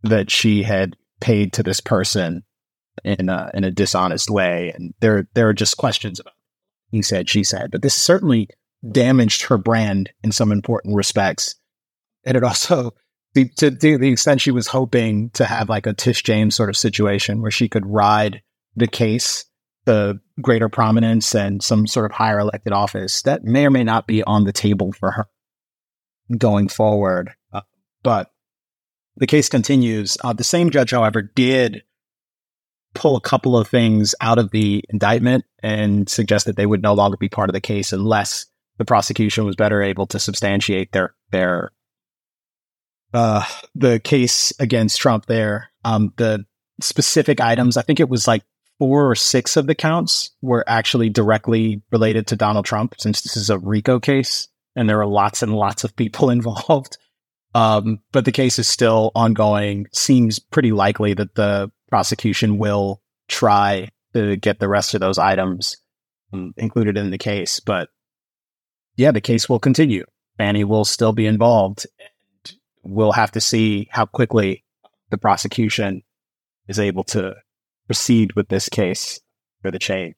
that she had paid to this person in a, in a dishonest way. And there, there are just questions about he said, she said, but this certainly damaged her brand in some important respects. And it also, to, to, to the extent she was hoping to have like a Tish James sort of situation where she could ride the case to greater prominence and some sort of higher elected office, that may or may not be on the table for her going forward. Uh, but the case continues. Uh, the same judge, however, did pull a couple of things out of the indictment and suggest that they would no longer be part of the case unless the prosecution was better able to substantiate their their uh, the case against Trump there. Um, the specific items, I think it was like four or six of the counts were actually directly related to Donald Trump, since this is a RICO case and there are lots and lots of people involved. Um, but the case is still ongoing. Seems pretty likely that the prosecution will try to get the rest of those items um, included in the case. But yeah, the case will continue. Fani will still be involved, and we'll have to see how quickly the prosecution is able to proceed with this case for the chain.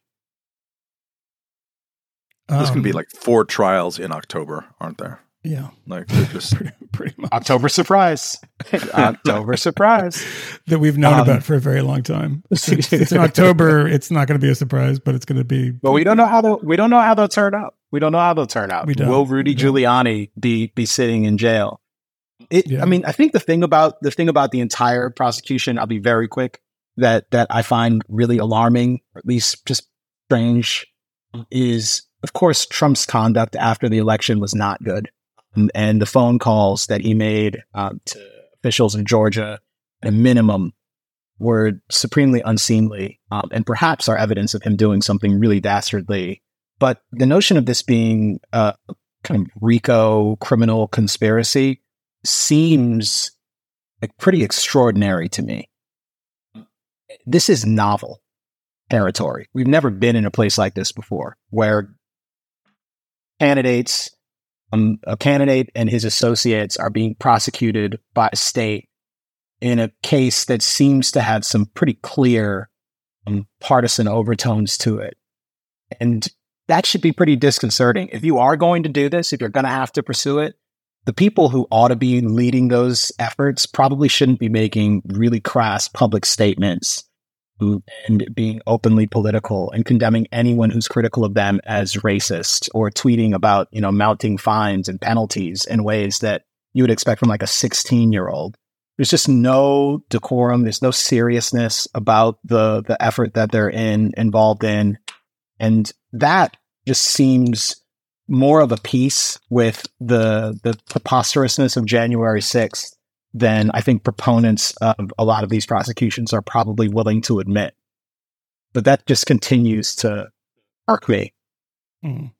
There's Um, going to be like four trials in October, aren't there? yeah, Like they're just pretty, pretty much October surprise. October surprise. that we've known Um, about for a very long time. It's, it's in October. It's not going to be a surprise, but it's going to be. But we don't know how they'll we don't know how they'll turn out. We don't know how they'll turn out. We don't. Will Rudy We don't. Giuliani be be sitting in jail? It, Yeah. I mean, I think the thing about the thing about the entire prosecution, I'll be very quick, that that I find really alarming, or at least just strange, is of course Trump's conduct after the election was not good, and, and the phone calls that he made um, to officials in Georgia, at a minimum, were supremely unseemly, um, and perhaps are evidence of him doing something really dastardly. But the notion of this being a kind of RICO criminal conspiracy seems like pretty extraordinary to me. This is novel territory. We've never been in a place like this before, where candidates, um, a candidate and his associates are being prosecuted by a state in a case that seems to have some pretty clear um, partisan overtones to it. And that should be pretty disconcerting. If you are going to do this, if you're going to have to pursue it, the people who ought to be leading those efforts probably shouldn't be making really crass public statements and being openly political and condemning anyone who's critical of them as racist, or tweeting about, you know, mounting fines and penalties in ways that you would expect from like a sixteen year old. There's just no decorum. There's no seriousness about the, the effort that they're in involved in. And that just seems more of a piece with the, the preposterousness of January sixth than I think proponents of a lot of these prosecutions are probably willing to admit. But that just continues to irk me. Mm.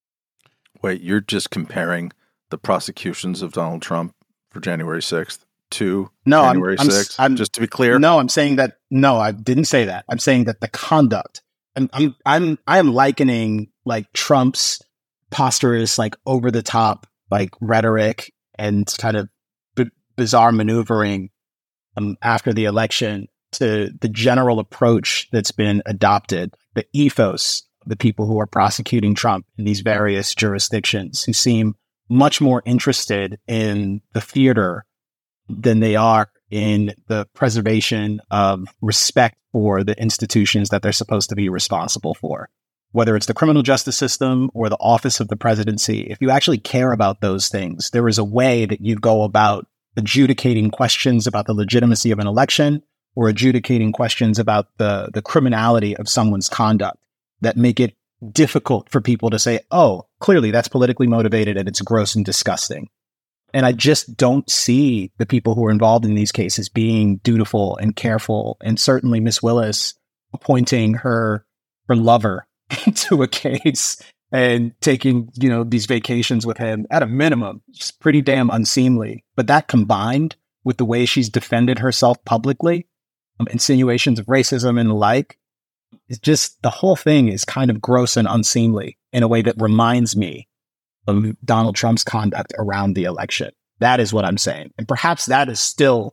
wait, you're just comparing the prosecutions of Donald Trump for January sixth to No, I'm- January I'm s- sixth. I'm- just to be clear. No, I'm saying that. No, I didn't say that. I'm saying that the conduct. I'm, I'm, I'm, I am likening like Trump's posturous, like over the top, like rhetoric and kind of b- bizarre maneuvering um, after the election to the general approach that's been adopted, the ethos of the people who are prosecuting Trump in these various jurisdictions, who seem much more interested in the theater than they are in the preservation of respect for the institutions that they're supposed to be responsible for, whether it's the criminal justice system or the office of the presidency. If you actually care about those things, there is a way that you go about adjudicating questions about the legitimacy of an election, or adjudicating questions about the, the criminality of someone's conduct, that make it difficult for people to say, oh, clearly that's politically motivated and it's gross and disgusting. And I just don't see the people who are involved in these cases being dutiful and careful. And certainly Miss Willis appointing her, her lover to a case and taking, you know, these vacations with him at a minimum, just pretty damn unseemly. But that combined with the way she's defended herself publicly, um, insinuations of racism and the like, it's just, the whole thing is kind of gross and unseemly in a way that reminds me of Donald Trump's conduct around the election. That is what I'm saying. And perhaps that is still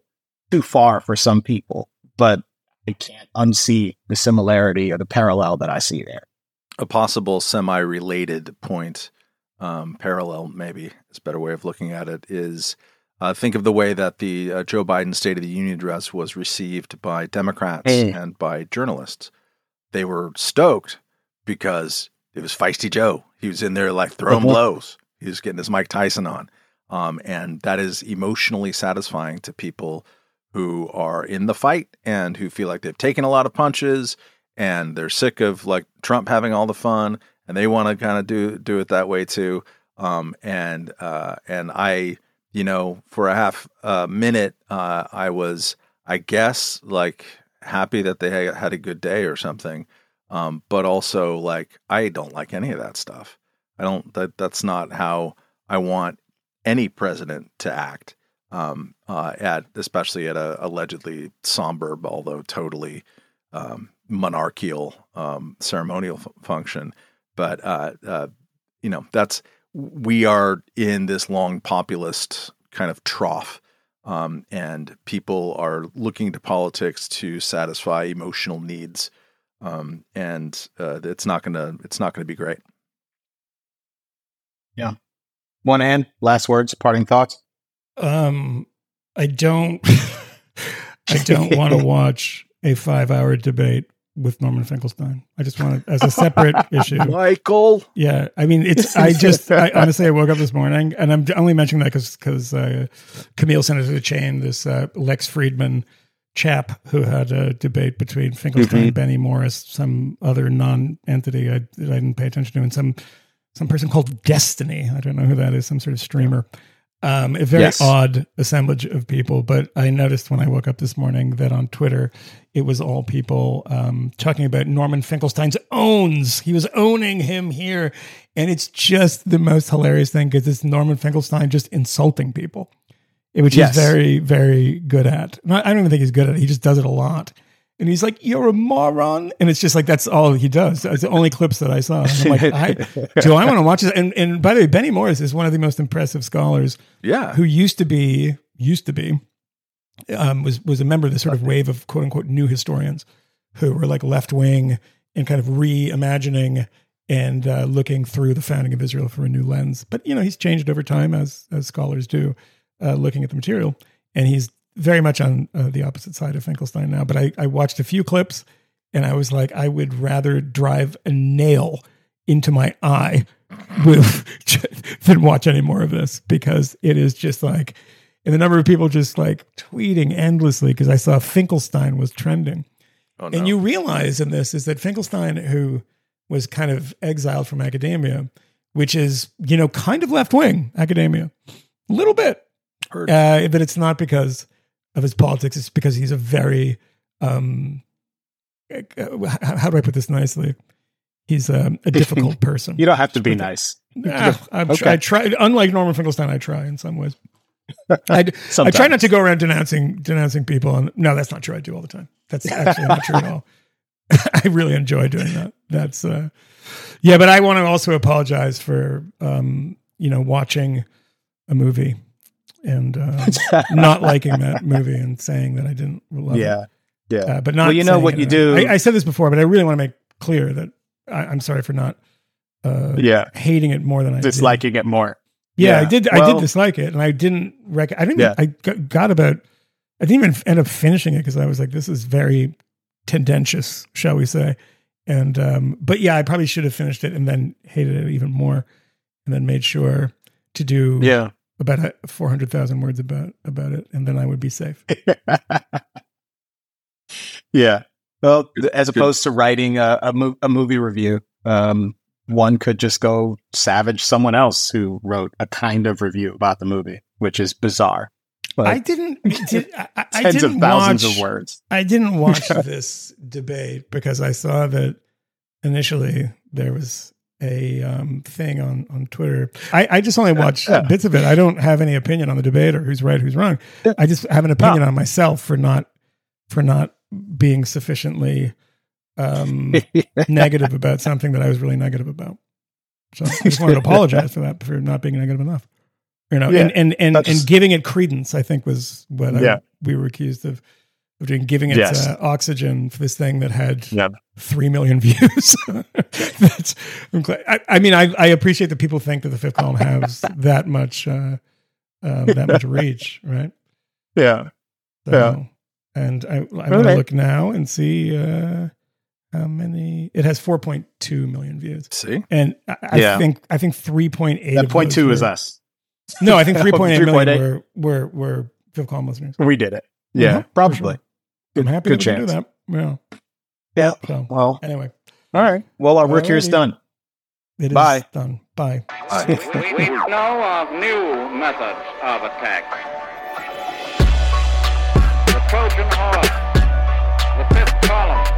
too far for some people, but I can't unsee the similarity or the parallel that I see there. A possible semi-related point, um, parallel maybe is a better way of looking at it, is uh, think of the way that the uh, Joe Biden State of the Union address was received by Democrats Hey. and by journalists. They were stoked because it was Feisty Joe. He was in there like throwing Uh-huh. blows. He was getting his Mike Tyson on. Um, and that is emotionally satisfying to people who are in the fight and who feel like they've taken a lot of punches and they're sick of like Trump having all the fun and they want to kind of do do it that way too. Um, and uh, and I, you know, for a half uh, minute, uh, I was, I guess, like happy that they had, had a good day or something. Um, but also like I don't like any of that stuff. I don't. That that's not how I want any president to act. Um, uh, at especially at a allegedly somber, although totally um, monarchical um, ceremonial f- function. But uh, uh, you know, that's we are in this long populist kind of trough, um, and people are looking to politics to satisfy emotional needs, um, and uh, it's not gonna it's not gonna be great. Yeah. One and last words, parting thoughts. Um, I don't, I don't want to watch a five-hour debate with Norman Finkelstein. I just want to, as a separate issue. Michael. Yeah, I mean, it's. I just, I honestly, I woke up this morning, and I'm only mentioning that because because uh, Camille sent it to the chain. This uh, Lex Friedman chap who had a debate between Finkelstein, Mm-hmm. Benny Morris, some other non-entity I, that I didn't pay attention to, and some some person called Destiny. I don't know who that is. Some sort of streamer. Um, a very Yes. odd assemblage of people, but I noticed when I woke up this morning that on Twitter, it was all people um, talking about Norman Finkelstein's owns. He was owning him here. And it's just the most hilarious thing because it's Norman Finkelstein just insulting people, which Yes. he's very, very good at. Not, I don't even think he's good at it. He just does it a lot. And he's like, "You're a moron." And it's just like, that's all he does. It's the only clips that I saw. And I'm like, I, Joe, I want to watch this. And, and by the way, Benny Morris is one of the most impressive scholars Yeah. who used to be, used to be, um, was, was a member of this sort of wave of quote unquote new historians who were like left wing and kind of reimagining and uh, looking through the founding of Israel through a new lens. But, you know, he's changed over time as, as scholars do, uh, looking at the material. And he's very much on uh, the opposite side of Finkelstein now. But I, I watched a few clips and I was like, I would rather drive a nail into my eye with than watch any more of this because it is just like, and the number of people just like tweeting endlessly because I saw Finkelstein was trending. Oh, no. And you realize in this is that Finkelstein, who was kind of exiled from academia, which is, you know, kind of left-wing academia, a little bit, Heard. uh, but it's not because of his politics. It's because he's a very, um, how, how do I put this nicely? He's um, a difficult person. You don't have to be nice. Ah, I'm Okay. tr- I try, unlike Norman Finkelstein, I try in some ways. I, I try Sometimes. not to go around denouncing denouncing people. And no, that's not true. I do all the time. That's actually not true at all. I really enjoy doing that. That's uh, yeah. But I want to also apologize for um, you know watching a movie and uh, not liking that movie and saying that I didn't love it. Yeah. Yeah. Uh, but not. Well, you know saying what it- you do- I, I said this before, but I really want to make clear that I, I'm sorry for not uh, Yeah. hating it more than I did. Disliking it more. Yeah, Yeah. I did. I Well- did dislike it, and I didn't. Rec- I didn't. Yeah. I got, got about. I didn't even end up finishing it because I was like, "This is very tendentious," shall we say? And um, but yeah, I probably should have finished it and then hated it even more, and then made sure to do Yeah. about four hundred thousand words about about it, and then I would be safe. Yeah. Well, as Good. opposed to writing a, a, mo- a movie review, um, one could just go savage someone else who wrote a kind of review about the movie, which is bizarre. But I didn't. Did, I, I tens didn't of thousands watch, of words. I didn't watch this debate because I saw that initially there was a um, thing on, on Twitter. I, I just only watched Yeah. bits of it. I don't have any opinion on the debate or who's right, who's wrong. I just have an opinion on myself for not for not being sufficiently um, negative about something that I was really negative about. So I just wanted to apologize for that, for not being negative enough. You know, Yeah, and and and, that's- and giving it credence, I think, was what I, Yeah. we were accused of, of doing, giving it Yes. uh, oxygen for this thing that had Yeah. three million views. That's, I'm glad. I, I mean, I, I appreciate that people think that the Fifth Column has that much uh, um, that much reach, right? Yeah. So, Yeah. And I, I'm going Alright. to look now and see uh, how many. It has four point two million views, See, and I, I Yeah. think I think three point eight. That point two is us. No, I think three point eight three point eight. million were were were Fifth Column listeners. We did it. Yeah, Mhm, for probably. sure. I'm happy good that we can do chance. that. Yeah. Yeah. So Well, anyway, all right. Well, our work here is Alrighty. done. it is Bye. done. Bye. We, we know of new methods of attack. The Trojan horse, the Fifth Column.